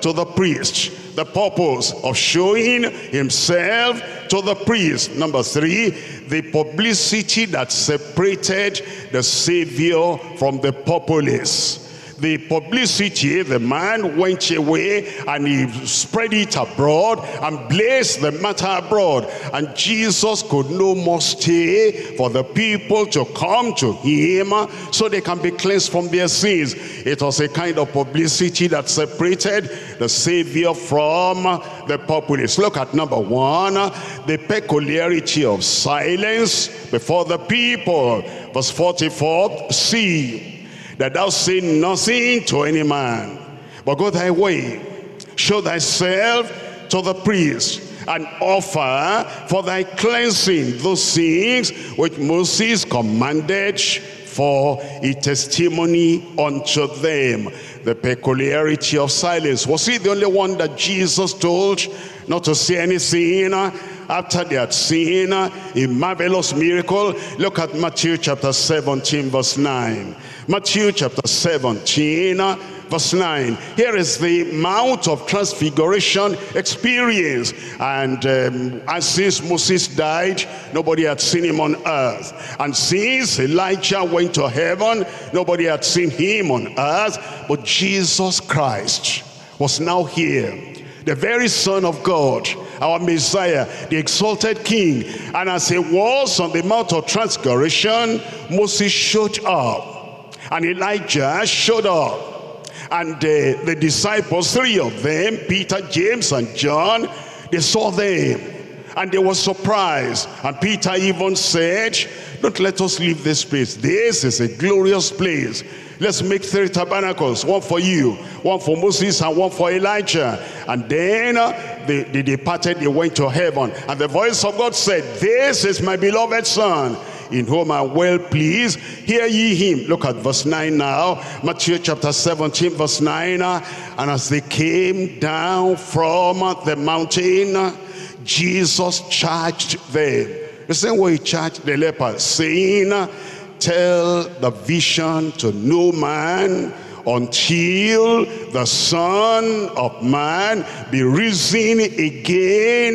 to the priest. The purpose of showing himself to the priest. Number three, the publicity that separated the Savior from the populace. The publicity, the man went away and he spread it abroad and blazed the matter abroad. And Jesus could no more stay for the people to come to him so they can be cleansed from their sins. It was a kind of publicity that separated the Savior from the populace. Look at number one, the peculiarity of silence before the people. Verse forty-four, see that thou say nothing to any man, but go thy way, show thyself to the priest, and offer for thy cleansing those things which Moses commanded for a testimony unto them. The peculiarity of silence. Was he the only one that Jesus told not to say anything after they had seen a marvelous miracle? Look at Matthew chapter seventeen verse nine. Matthew chapter seventeen verse nine. Here is the Mount of Transfiguration experience. And um, and since Moses died, nobody had seen him on earth. And since Elijah went to heaven, nobody had seen him on earth. But Jesus Christ was now here, the very Son of God, our Messiah, the exalted King. And as he was on the Mount of Transfiguration, Moses showed up, and Elijah showed up. And uh, the disciples, three of them, Peter, James, and John, they saw them, and they were surprised. And Peter even said, don't let us leave this place. This is a glorious place. Let's make three tabernacles, one for you, one for Moses, and one for Elijah. And then uh, they, they departed, they went to heaven. And the voice of God said, this is my beloved Son, in whom I am well pleased. Hear ye him. Look at verse nine now. Matthew chapter seventeen verse nine. And as they came down from the mountain, Jesus charged them. The same way he charged the lepers, saying, tell the vision to no man until the Son of Man be risen again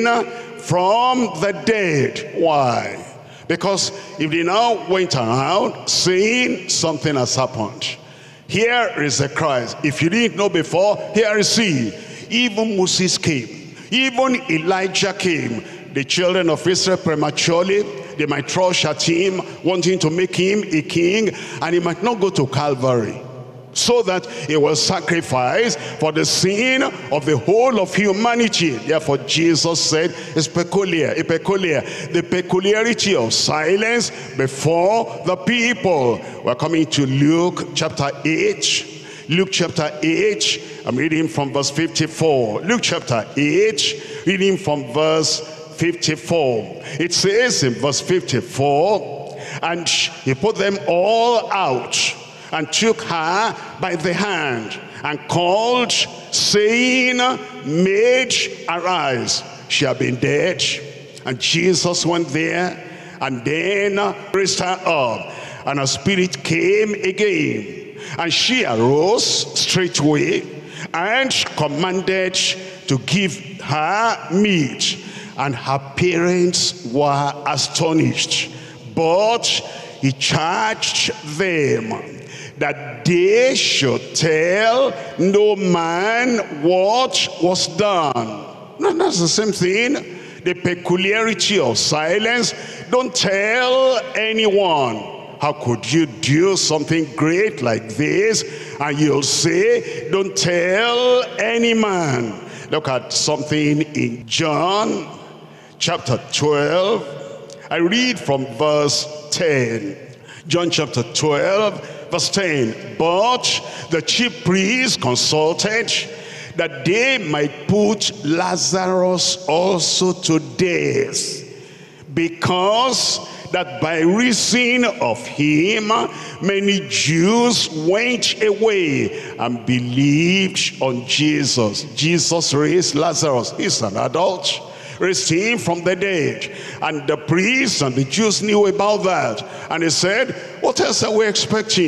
from the dead. Why? Because if they now went around saying something has happened, here is the Christ. If you didn't know before, here is he. Even Moses came. Even Elijah came. The children of Israel prematurely, they might rush at him, wanting to make him a king, and he might not go to Calvary, so that he will sacrifice for the sin of the whole of humanity. Therefore Jesus said, it's peculiar, a peculiar, the peculiarity of silence before the people. We're coming to Luke chapter eight. Luke chapter eight, I'm reading from verse fifty-four. Luke chapter eight, reading from verse fifty-four. It says in verse fifty-four, and he put them all out, and took her by the hand, and called, saying, Maid, arise. She had been dead. And Jesus went there, and then raised her up, and her spirit came again. And she arose straightway, and commanded to give her meat. And her parents were astonished. But he charged them that they should tell no man what was done. No, that's the same thing. The peculiarity of silence. Don't tell anyone. How could you do something great like this? And you'll say, don't tell any man. Look at something in John chapter twelve. I read from verse ten. John chapter twelve, verse ten. But the chief priests consulted that they might put Lazarus also to death, because that by reason of him many Jews went away and believed on Jesus. Jesus raised Lazarus. He's an adult. Raised him from the dead. And the priests and the Jews knew about that. And they said, what else are we expecting?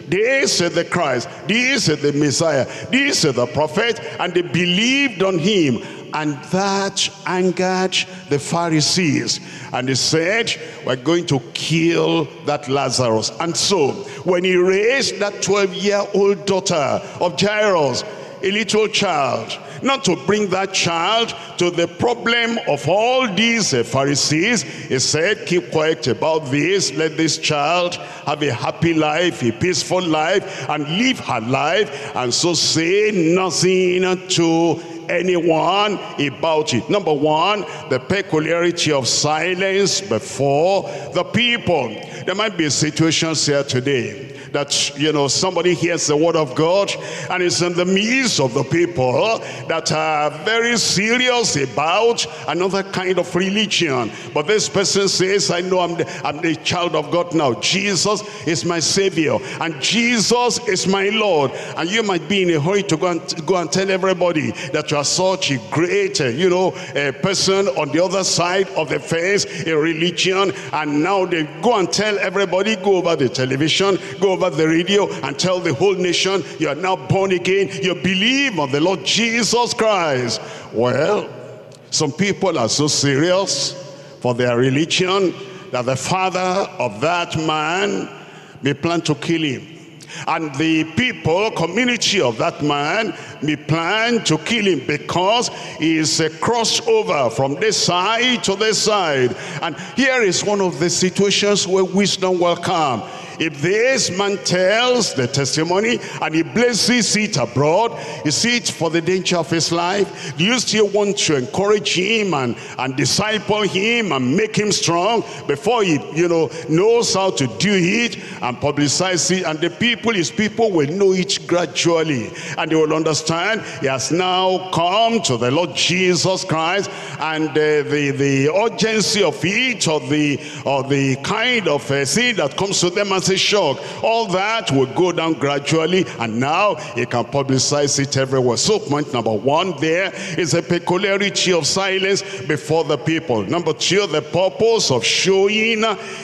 this is the Christ, this is the Messiah, this is the prophet, and they believed on him. And that angered the Pharisees. And they said, we're going to kill that Lazarus. And so, when he raised that twelve-year-old daughter of Jairus, a little child, not to bring that child to the problem of all these uh, Pharisees, he said, keep quiet about this. Let this child have a happy life, a peaceful life, and live her life, and so say nothing to anyone about it. Number one, the peculiarity of silence before the people. There might be situations here today that, you know, somebody hears the word of God and is in the midst of the people that are very serious about another kind of religion. But this person says, I know I'm the, I'm the child of God now. Jesus is my Savior, and Jesus is my Lord. And you might be in a hurry to go and, go and tell everybody that you are such a great, uh, you know, uh, person on the other side of the fence, a religion. And now they go and tell everybody, go over the television, go over the radio, and tell the whole nation, you are now born again, you believe on the Lord Jesus Christ. Well, some people are so serious for their religion that the father of that man may plan to kill him. And the people, community of that man, may plan to kill him because he is a crossover from this side to this side. And here is one of the situations where wisdom will come. If this man tells the testimony and he blesses it abroad, is it for the danger of his life? Do you still want to encourage him and, and disciple him and make him strong before he, you know, knows how to do it and publicize it? And the people, his people, will know it gradually, and they will understand he has now come to the Lord Jesus Christ, and uh, the the urgency of it, or the or the kind of uh, thing that comes to them as a shock, all that will go down gradually, and now he can publicize it everywhere. So point number one there is a peculiarity of silence before the people. Number two, the purpose of showing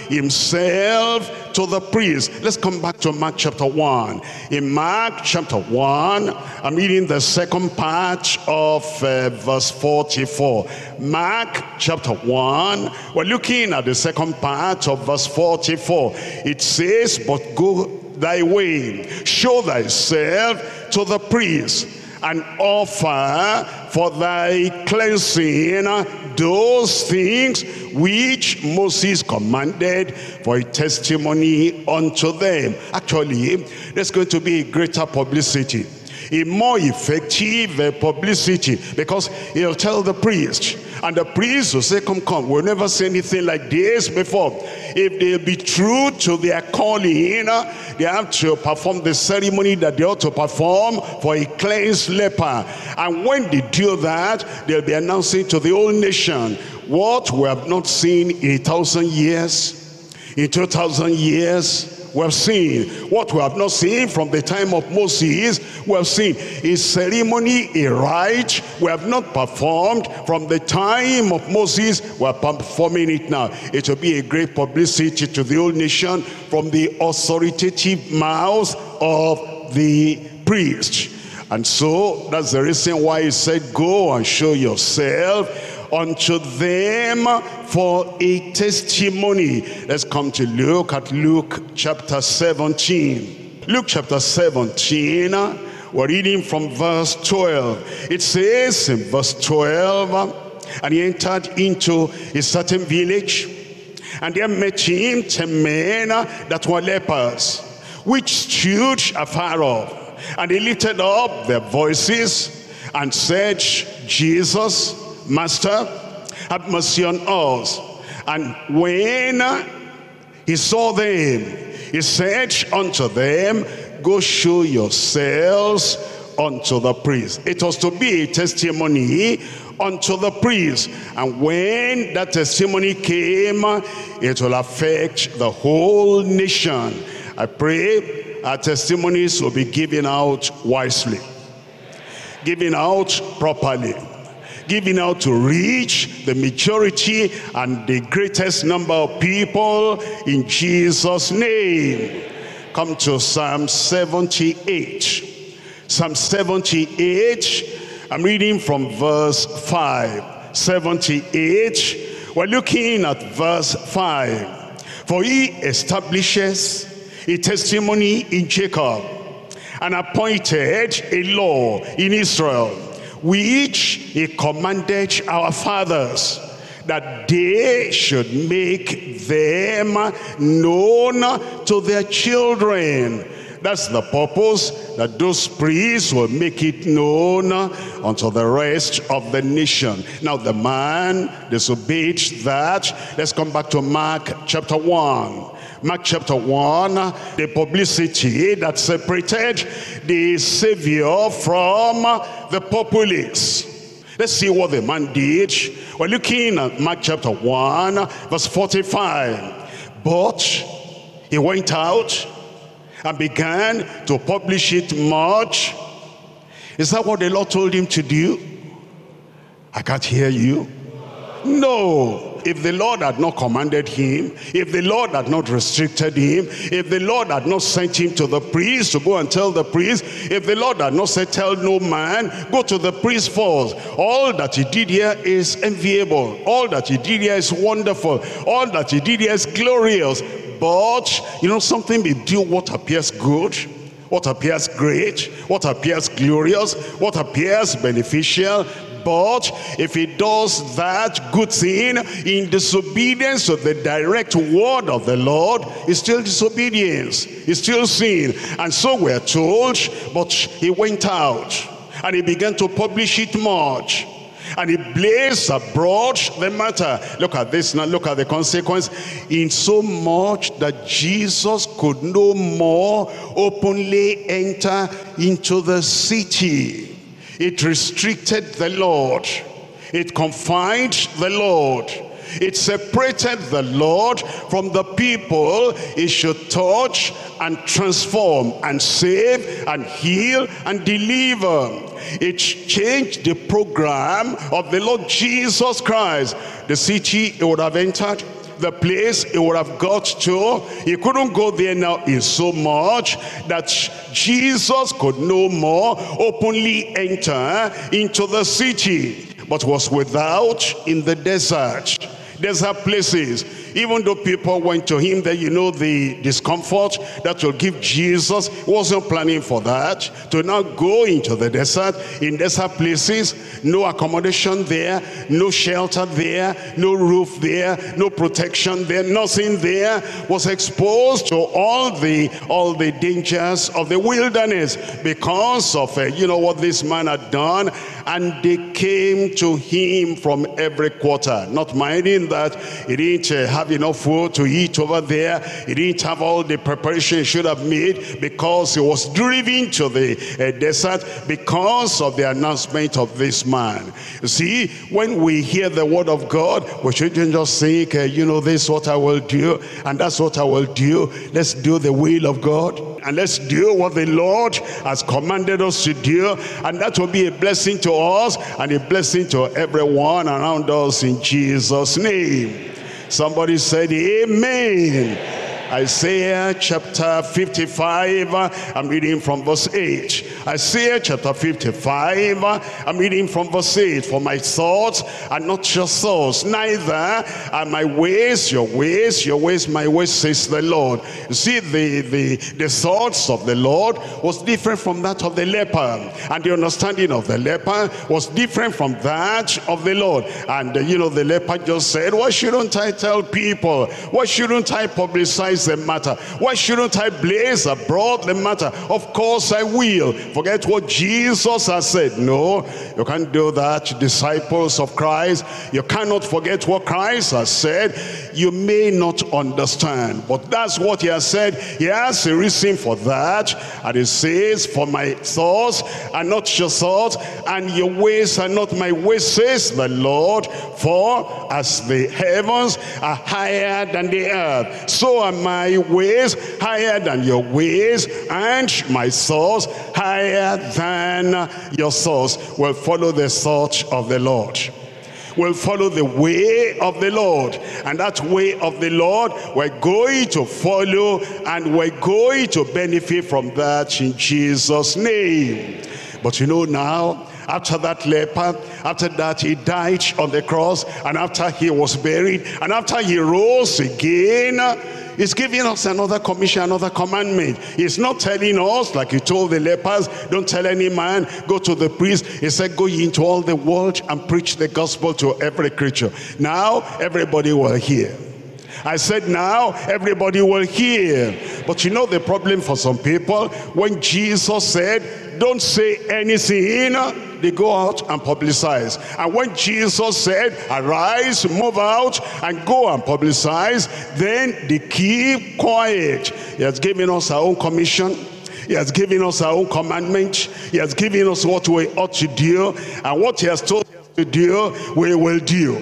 himself to the priest. Let's come back to Mark chapter one. In Mark chapter one, I'm reading the second part of uh, verse forty-four. Mark chapter one, we're looking at the second part of verse forty-four. It says, but go thy way, show thyself to the priest, and offer for thy cleansing those things which Moses commanded for a testimony unto them. Actually, there's going to be a greater publicity, a more effective uh, publicity, because he'll tell the priest, and the priest will say, come, come, we'll never see anything like this before. If they'll be true to their calling, they have to perform the ceremony that they ought to perform for a cleansed leper. And when they do that, they'll be announcing to the whole nation what we have not seen in a thousand years, in two thousand years. We have seen what we have not seen from the time of Moses. We have seen a ceremony, a rite we have not performed from the time of Moses. We are performing it now. It will be a great publicity to the whole nation from the authoritative mouth of the priest. And so that's the reason why he said, go and show yourself unto them for a testimony. Let's come to look at Luke chapter seventeen. Luke chapter seventeen, we're reading from verse twelve. It says in verse twelve, and he entered into a certain village, and there met him ten men that were lepers, which stood afar off. And they lifted up their voices and said, Jesus, Master, have mercy on us. And when he saw them, he said unto them, go show yourselves unto the priest. It was to be a testimony unto the priest. And when that testimony came, it will affect the whole nation. I pray our testimonies will be given out wisely, given out properly, giving out to reach the majority and the greatest number of people in Jesus' name. come to Psalm seventy-eight. Psalm seventy-eight, I'm reading from verse five. seventy-eight, we're looking at verse five. For he establishes a testimony in Jacob, and appointed a law in Israel, which he commanded our fathers, that they should make them known to their children. That's the purpose, that those priests will make it known unto the rest of the nation. Now the man disobeyed that. Let's come back to Mark chapter one. Mark chapter one, the publicity that separated the Savior from the populace. Let's see what the man did. We're looking at Mark chapter one, verse forty-five. But he went out and began to publish it much. Is that what the Lord told him to do? I can't hear you. No. If the Lord had not commanded him, if the Lord had not restricted him, if the Lord had not sent him to the priest to go and tell the priest, if the Lord had not said, tell no man, go to the priest first. All that he did here is enviable. All that he did here is wonderful. All that he did here is glorious. But, you know, something may do what appears good, what appears great, what appears glorious, what appears beneficial. But if he does that good thing in disobedience to the direct word of the Lord, it's still disobedience, it's still sin. And so we're told, but he went out and he began to publish it much. And he blazed abroad the matter. Look at this now, look at the consequence. In so much that Jesus could no more openly enter into the city. It restricted the Lord. It confined the Lord. It separated the Lord from the people he should touch and transform and save and heal and deliver. It changed the program of the Lord Jesus Christ. The city he would have entered, the place he would have got to, he couldn't go there now in so much that Jesus could no more openly enter into the city, but was without in the desert. Desert places. Even though people went to him, then you know the discomfort that will give Jesus. He wasn't planning for that. To now go into the desert, in desert places, no accommodation there, no shelter there, no roof there, no protection there, nothing there. Was exposed to all the all the dangers of the wilderness because of uh, you know what this man had done. And they came to him from every quarter, not minding that he didn't uh, have enough food to eat over there. He didn't have all the preparation he should have made because he was driven to the uh, desert because of the announcement of this man. You see, when we hear the word of God, we shouldn't just think, uh, you know, this is what I will do, and that's what I will do. Let's do the will of God, and let's do what the Lord has commanded us to do, and that will be a blessing to us and a blessing to everyone around us in Jesus' name. Somebody said amen. Isaiah chapter fifty-five, I'm reading from verse eight. Isaiah chapter fifty-five, I'm reading from verse eight. For my thoughts are not your thoughts, neither are my ways your ways, your ways my ways, says the Lord. You see, the, the, the thoughts of the Lord was different from that of the leper. And the understanding of the leper was different from that of the Lord. And uh, you know, the leper just said, why shouldn't I tell people? Why shouldn't I publicize the matter? Why shouldn't I blaze abroad the matter? Of course I will. Forget what Jesus has said. No, you can't do that, disciples of Christ. You cannot forget what Christ has said. You may not understand, but that's what he has said. He has a reason for that. And he says, for my thoughts are not your thoughts, and your ways are not my ways, says the Lord. For as the heavens are higher than the earth, so are my ways higher than your ways, and my thoughts higher than your thoughts. Well, follow the thought of the Lord. will follow the way of the Lord. And that way of the Lord, we're going to follow, and we're going to benefit from that in Jesus' name. But you know now, after that leper, after that he died on the cross, and after he was buried, and after he rose again, he's giving us another commission, another commandment. He's not telling us, like he told the lepers, don't tell any man, go to the priest. He said, go ye into all the world and preach the gospel to every creature. Now, everybody will hear. I said now, everybody will hear. But you know the problem for some people, when Jesus said, don't say anything, they go out and publicize. And when Jesus said, arise, move out, and go and publicize, then they keep quiet. He has given us our own commission. He has given us our own commandment. He has given us what we ought to do. And what he has told us to do, we will do.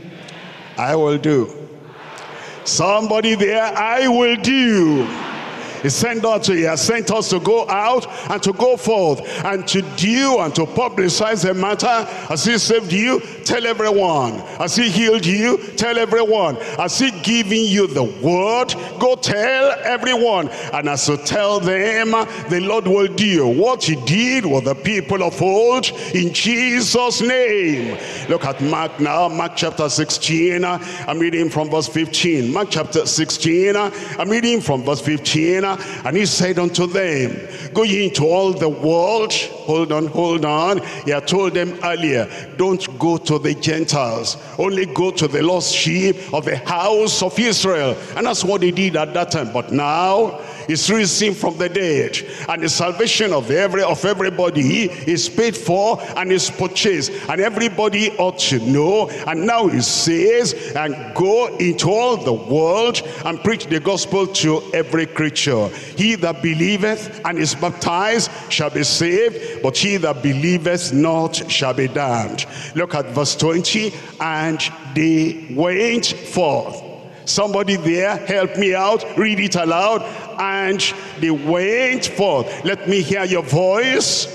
I will do. Somebody there, I will do. He sent us to, he has sent us to go out and to go forth and to do and to publicize the matter. As he saved you, tell everyone. As he healed you, tell everyone. As he giving you the word, go tell everyone. And as you tell them, the Lord will do what he did with the people of old in Jesus' name. Look at Mark now, Mark chapter sixteen. I'm reading from verse fifteen. Mark chapter sixteen, I'm reading from verse fifteen. And he said unto them, go ye into all the world. Hold on, hold on. He had told them earlier, don't go to the Gentiles. Only go to the lost sheep of the house of Israel. And that's what he did at that time. But now, he's risen from the dead. And the salvation of every of everybody is paid for and is purchased. And everybody ought to know. And now he says, and go into all the world and preach the gospel to every creature. He that believeth and is baptized shall be saved, but he that believeth not shall be damned. Look at verse twenty. And they went forth. Somebody there, help me out, read it aloud. And they went forth. Let me hear your voice.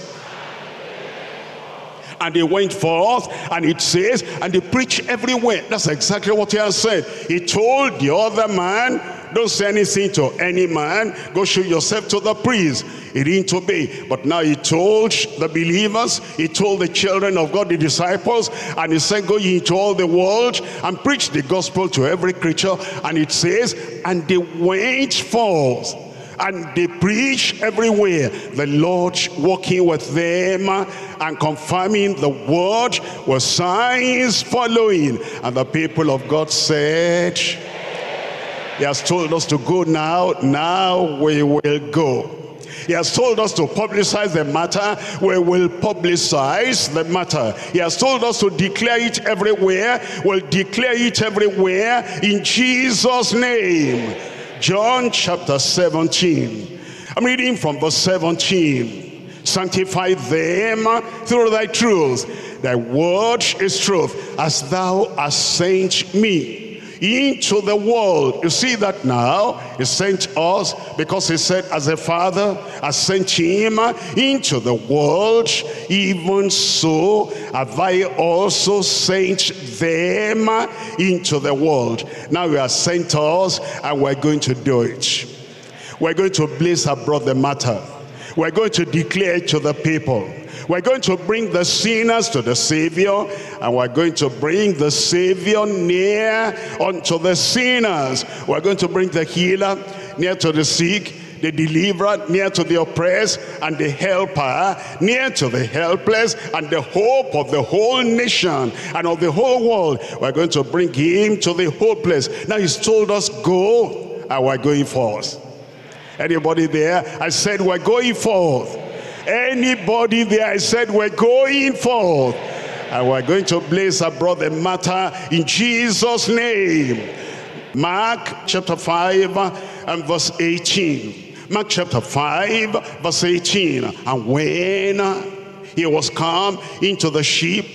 And they went forth, and it says, and they preached everywhere. That's exactly what he has said. He told the other man, don't say anything to any man. Go show yourself to the priest. He didn't obey. But now he told the believers, he told the children of God, the disciples, and he said, go ye into all the world and preach the gospel to every creature. And it says, and they went forth. And they preach everywhere, the Lord walking with them and confirming the word with signs following. And the people of God said, he has told us to go now, now we will go. He has told us to publicize the matter, we will publicize the matter. He has told us to declare it everywhere, we'll declare it everywhere in Jesus' name. John chapter seventeen. I'm reading from verse seventeen. Sanctify them through thy truth. Thy word is truth. As thou hast sent me into the world. You see that now? He sent us because he said, as a father has sent him into the world, even so have I also sent them into the world. Now he has sent us, and we're going to do it. We're going to blaze abroad the matter. We're going to declare it to the people. We're going to bring the sinners to the Savior, and we're going to bring the Savior near unto the sinners. We're going to bring the healer near to the sick, the deliverer near to the oppressed, and the helper near to the helpless, and the hope of the whole nation and of the whole world. We're going to bring him to the hopeless. Now he's told us, go, and we're going forth. Anybody there? I said we're going forth. Anybody there? I said we're going forth. And we're going to blaze abroad the matter in Jesus' name. Mark chapter five and verse eighteen. Mark chapter five verse eighteen. And when he was come into the ship,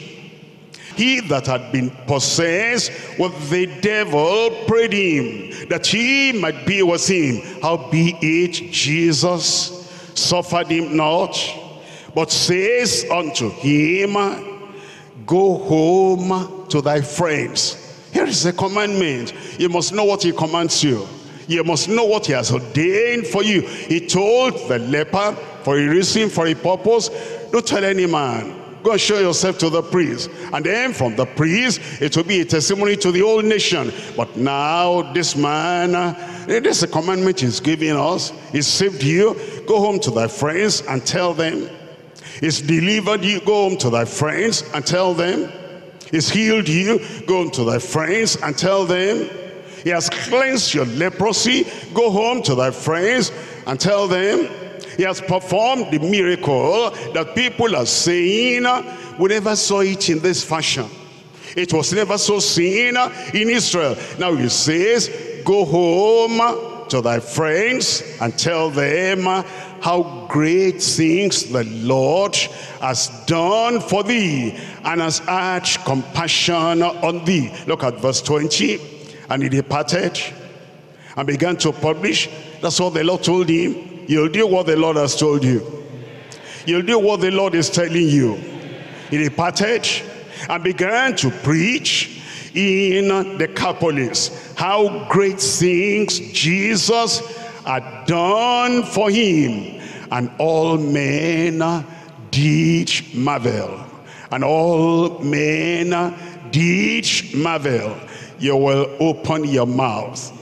he that had been possessed with the devil prayed him that he might be with him. Howbeit Jesus suffered him not, but says unto him, go home to thy friends. Here is a commandment. You must know what he commands you. You must know what he has ordained for you. He told the leper, for a reason, for a purpose, don't tell any man. Go and show yourself to the priest. And then from the priest, it will be a testimony to the whole nation. But now this man, uh, this is a commandment he's giving us. He saved you. Go home to thy friends and tell them. He's delivered you. Go home to thy friends and tell them. He's healed you. Go home to thy friends and tell them. He has cleansed your leprosy. Go home to thy friends and tell them. He has performed the miracle that people are saying, we never saw it in this fashion. It was never so seen in Israel. Now he says, go home to thy friends and tell them how great things the Lord has done for thee and has had compassion on thee. Look at verse twenty. And he departed and began to publish. That's what the Lord told him. You'll do what the Lord has told you. You'll do what the Lord is telling you. He departed and began to preach in Decapolis how great things Jesus had done for him. And all men did marvel. And all men did marvel. You will open your mouth.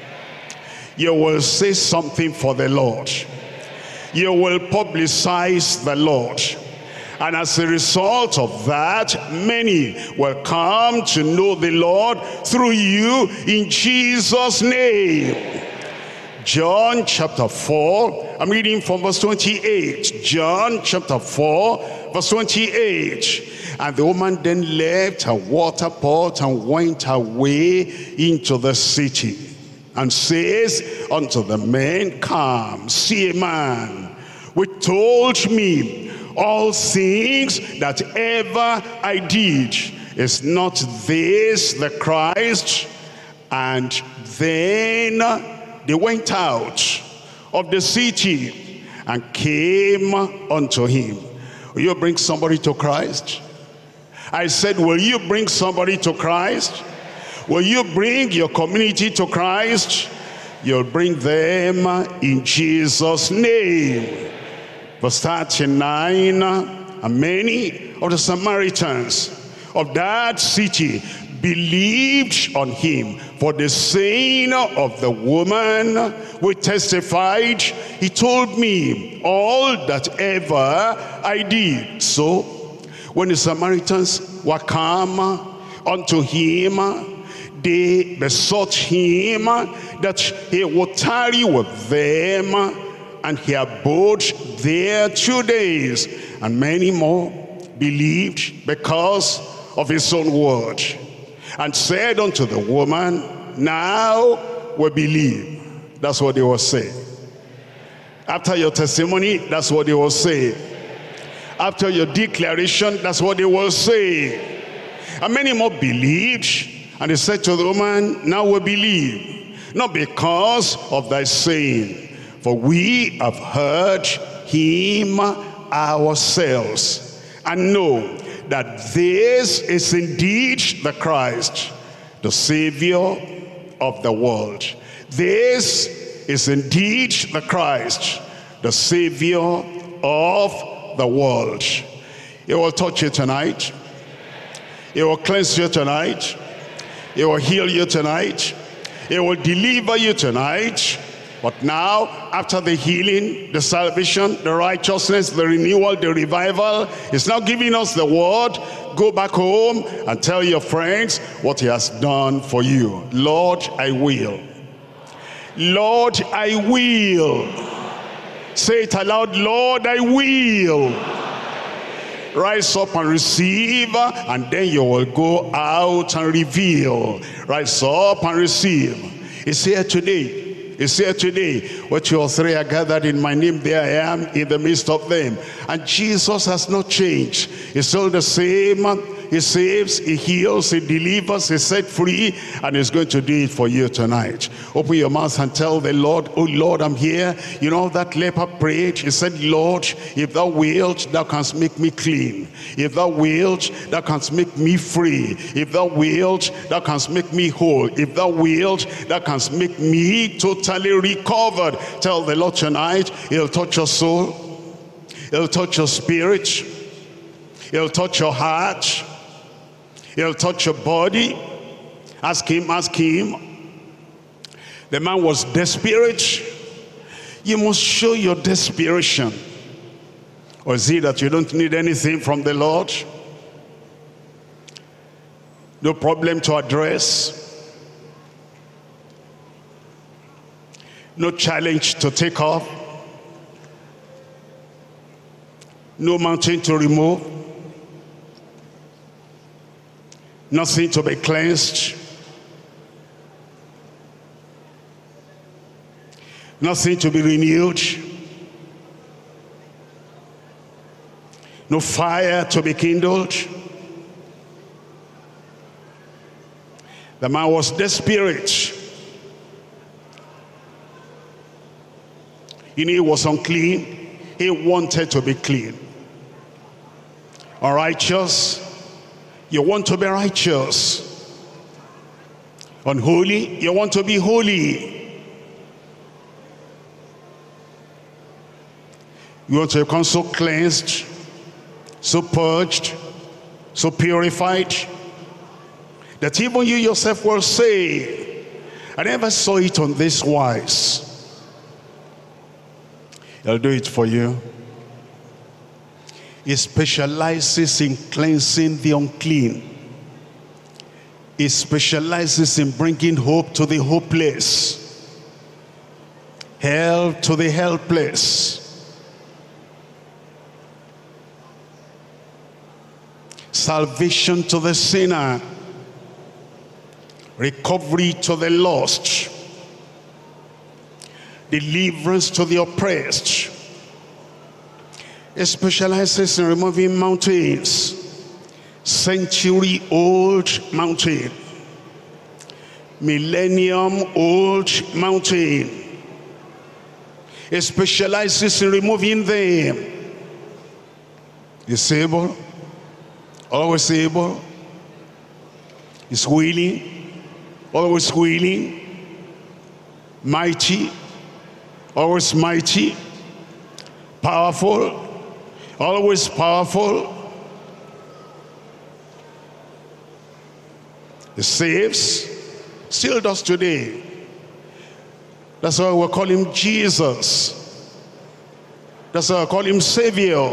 You will say something for the Lord. You will publicize the Lord. And as a result of that, many will come to know the Lord through you in Jesus' name. John chapter four, I'm reading from verse twenty-eight. John chapter four, verse twenty-eight. And the woman then left her water pot and went away into the city. And says unto the men, come, see a man which told me all things that ever I did. Is not this the Christ? And then they went out of the city and came unto him. Will you bring somebody to Christ? I said, will you bring somebody to Christ? Will you bring your community to Christ? You'll bring them in Jesus' name. Verse thirty-nine, and many of the Samaritans of that city believed on him for the saying of the woman who testified, he told me all that ever I did. So when the Samaritans were come unto him, they besought him that he would tarry with them, and he abode there two days. And many more believed because of his own word, and said unto the woman, now we believe. That's what they will say. After your testimony, that's what they will say. After your declaration, that's what they will say. And many more believed. And he said to the woman, now we believe, not because of thy saying, for we have heard him ourselves, and know that this is indeed the Christ, the Savior of the world. This is indeed the Christ, the Savior of the world. He will touch you tonight. He will cleanse you tonight. He will heal you tonight. He will deliver you tonight. But now, after the healing, the salvation, the righteousness, the renewal, the revival, he's now giving us the word. Go back home and tell your friends what he has done for you. Lord, I will. Lord, I will. Say it aloud. Lord, I will. Rise up and receive, and then you will go out and reveal. Rise up and receive. It's here today. It's here today. Where two or three are gathered in my name, there I am in the midst of them. And Jesus has not changed. He's still the same he saves, he heals, he delivers, he set free, and he's going to do it for you tonight. Open your mouth and tell the Lord, oh Lord, I'm here. You know, that leper prayed. He said, Lord, if thou wilt, thou canst make me clean. If thou wilt, thou canst make me free. If thou wilt, thou canst make me whole. If thou wilt, thou canst make me totally recovered. Tell the Lord tonight, he'll touch your soul. He'll touch your spirit. He'll touch your heart. He'll touch your body. Ask him, ask him. The man was desperate. You must show your desperation. Or is it that you don't need anything from the Lord? No problem to address. No challenge to take off. No mountain to remove. Nothing to be cleansed. Nothing to be renewed. No fire to be kindled. The man was desperate. He knew he was unclean. He wanted to be clean. Unrighteous. You want to be righteous. Unholy. You want to be holy. You want to become so cleansed, so purged, so purified, that even you yourself will say, I never saw it on this wise. I'll do it for you. He specializes in cleansing the unclean. He specializes in bringing hope to the hopeless, help to the helpless, salvation to the sinner, recovery to the lost, deliverance to the oppressed. He specializes in removing mountains, century-old mountain, millennium-old mountain. He specializes in removing them. He's able, always able. He's willing, always willing, mighty, always mighty, powerful, always powerful. He saves, still does today. That's why we call him Jesus. That's why we call him Savior.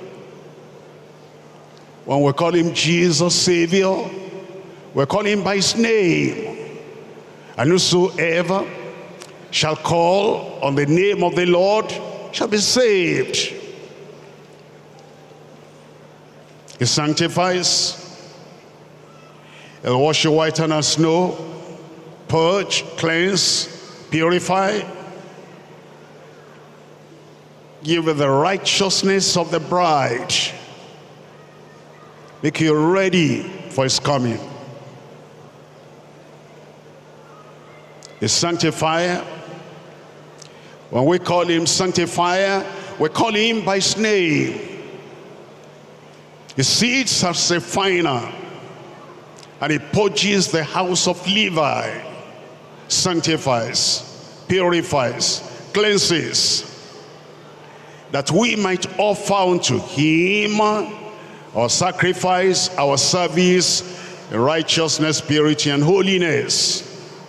When we call him Jesus, Savior, we call him by his name. And whosoever shall call on the name of the Lord shall be saved. He sanctifies. He'll wash you whiter than snow, purge, cleanse, purify, give you the righteousness of the bride, make you ready for his coming. He's sanctifier. When we call him sanctifier, we call him by his name. He sits as a refiner, and he purges the house of Levi, sanctifies, purifies, cleanses, that we might offer unto him our sacrifice, our service, in righteousness, purity, and holiness.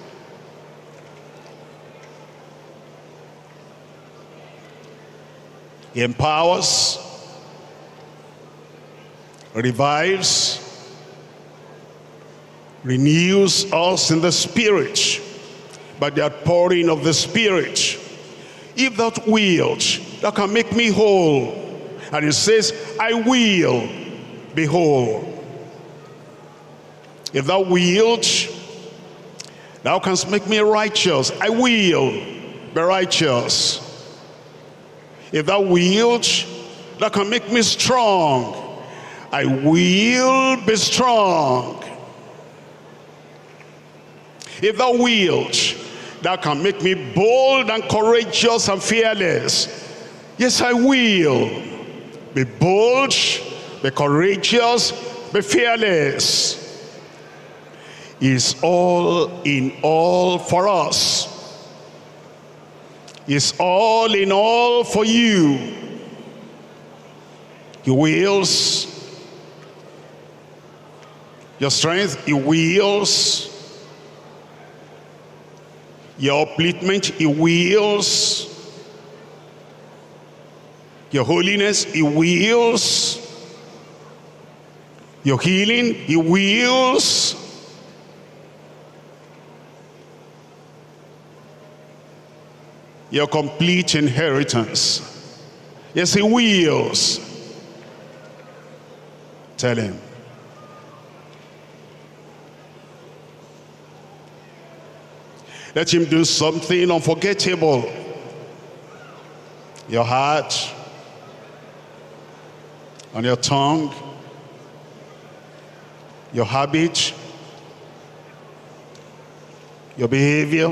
He empowers, revives, renews us in the Spirit by the outpouring of the Spirit. If thou wilt, thou can make me whole. And he says, I will be whole. If thou wilt, thou canst make me righteous. I will be righteous. If thou wilt, thou can make me strong. I will be strong. If thou wilt, thou can make me bold and courageous and fearless. Yes, I will. Be bold, be courageous, be fearless. He is all in all for us. He is all in all for you. He wills your strength. He wills your upliftment. He wills your holiness. He wills your healing. He wills your complete inheritance. Yes, he wills. Tell him. Let him do something unforgettable. Your heart, on your tongue, your habit, your behavior,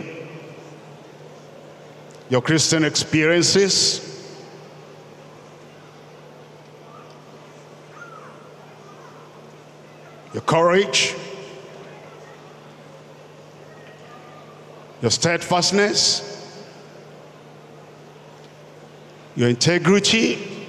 your Christian experiences, your courage, your steadfastness, your integrity,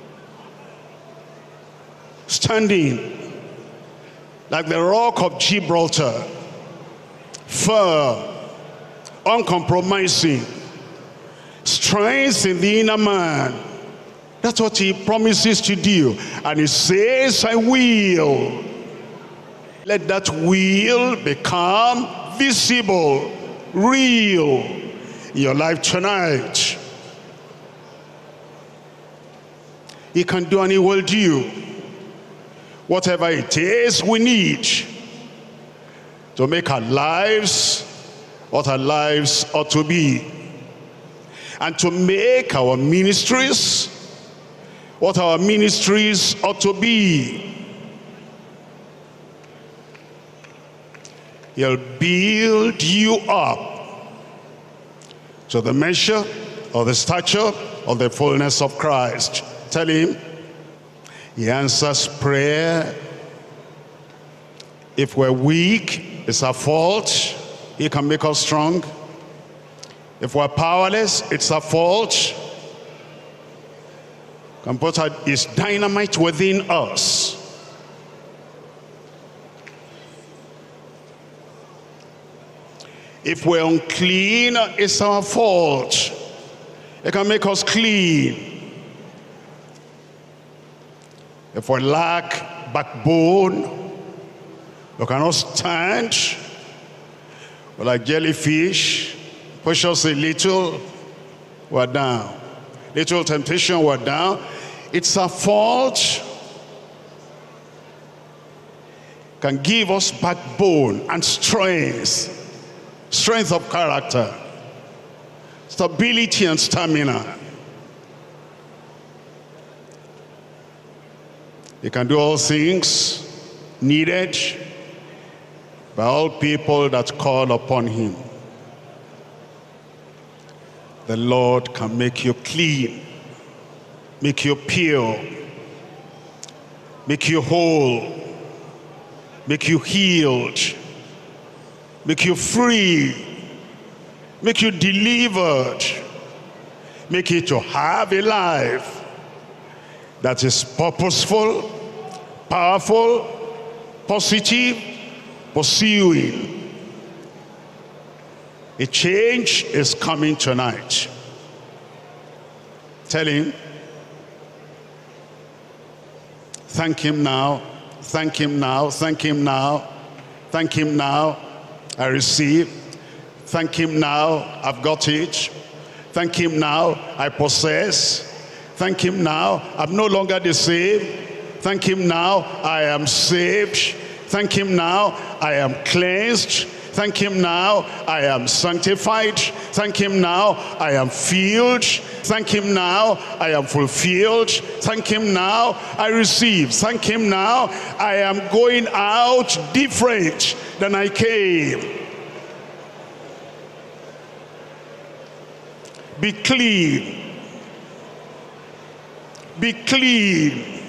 standing like the rock of Gibraltar, firm, uncompromising, strength in the inner man. That's what he promises to do. And he says, I will. Let that will become visible, real in your life tonight. He can do and he will do whatever it is we need to make our lives what our lives ought to be, and to make our ministries what our ministries ought to be. He'll build you up to the measure of the stature of the fullness of Christ. Tell him. He answers prayer. If we're weak, it's our fault. He can make us strong. If we're powerless, it's our fault. He can put his dynamite within us. If we're unclean, it's our fault. It can make us clean. If we lack backbone, we cannot stand. We're like jellyfish. Push us a little, we're down. Little temptation, we're down. It's our fault. Can give us backbone and strength. Strength of character, stability and stamina. He can do all things needed by all people that call upon him. The Lord can make you clean, make you pure, make you whole, make you healed, make you free, make you delivered, make you to have a life that is purposeful, powerful, positive, pursuing. A change is coming tonight. Tell him. Thank him now. Thank him now. Thank him now. Thank him now. I receive. Thank him now. I've got it. Thank him now. I possess. Thank him now. I'm no longer the same. Thank him now. I am saved. Thank him now. I am cleansed. Thank him now, I am sanctified. Thank him now, I am filled. Thank him now, I am fulfilled. Thank him now, I receive. Thank him now, I am going out different than I came. Be clean. Be clean.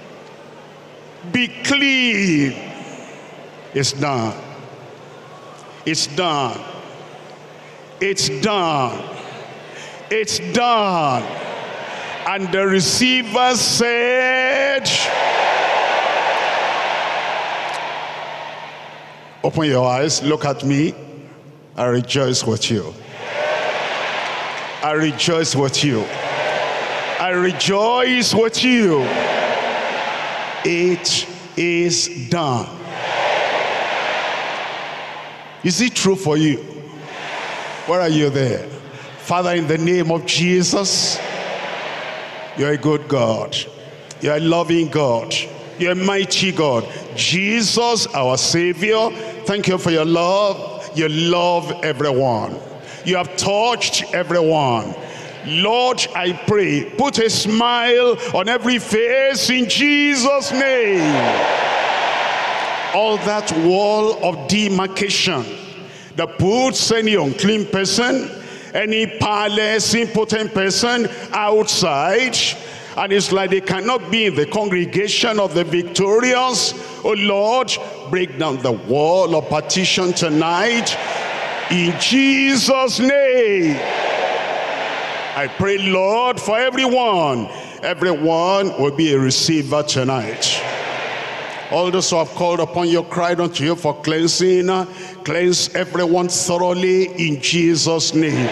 Be clean. It's done. It's done. It's done. It's done. And the receiver said, open your eyes, look at me. I rejoice with you. I rejoice with you. I rejoice with you. It is done. Is it true for you? Where are you there? Father, in the name of Jesus, you're a good God. You're a loving God. You're a mighty God. Jesus, our Savior, thank you for your love. You love everyone. You have touched everyone. Lord, I pray, put a smile on every face in Jesus' name. All that wall of demarcation that puts any unclean person, any powerless, impotent person outside, and it's like they cannot be in the congregation of the victorious. Oh Lord, break down the wall of partition tonight in Jesus' name. I pray, Lord, for everyone. Everyone will be a receiver tonight. All those who have called upon you, cried unto you for cleansing, cleanse everyone thoroughly in Jesus' name.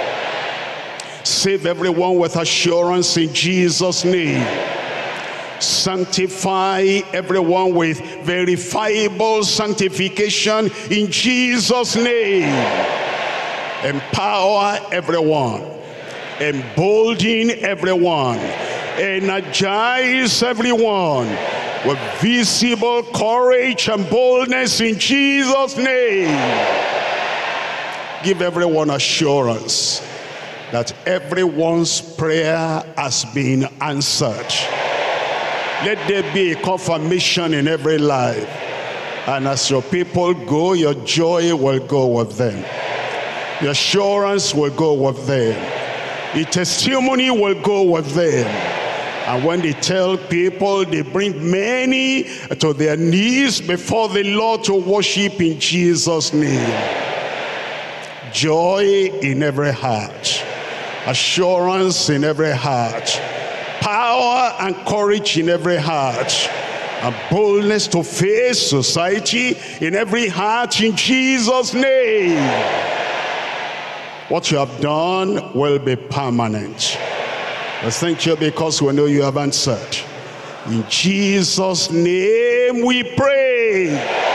Save everyone with assurance in Jesus' name. Sanctify everyone with verifiable sanctification in Jesus' name. Empower everyone. Embolden everyone. Energize everyone with visible courage and boldness in Jesus' name. Give everyone assurance that everyone's prayer has been answered. Let there be a confirmation in every life. And as your people go, your joy will go with them. Your assurance will go with them. The testimony will go with them. And when they tell people, they bring many to their knees before the Lord to worship in Jesus' name. Joy in every heart. Assurance in every heart. Power and courage in every heart. And boldness to face society in every heart in Jesus' name. What you have done will be permanent. I thank you because we know you have answered. In Jesus' name we pray.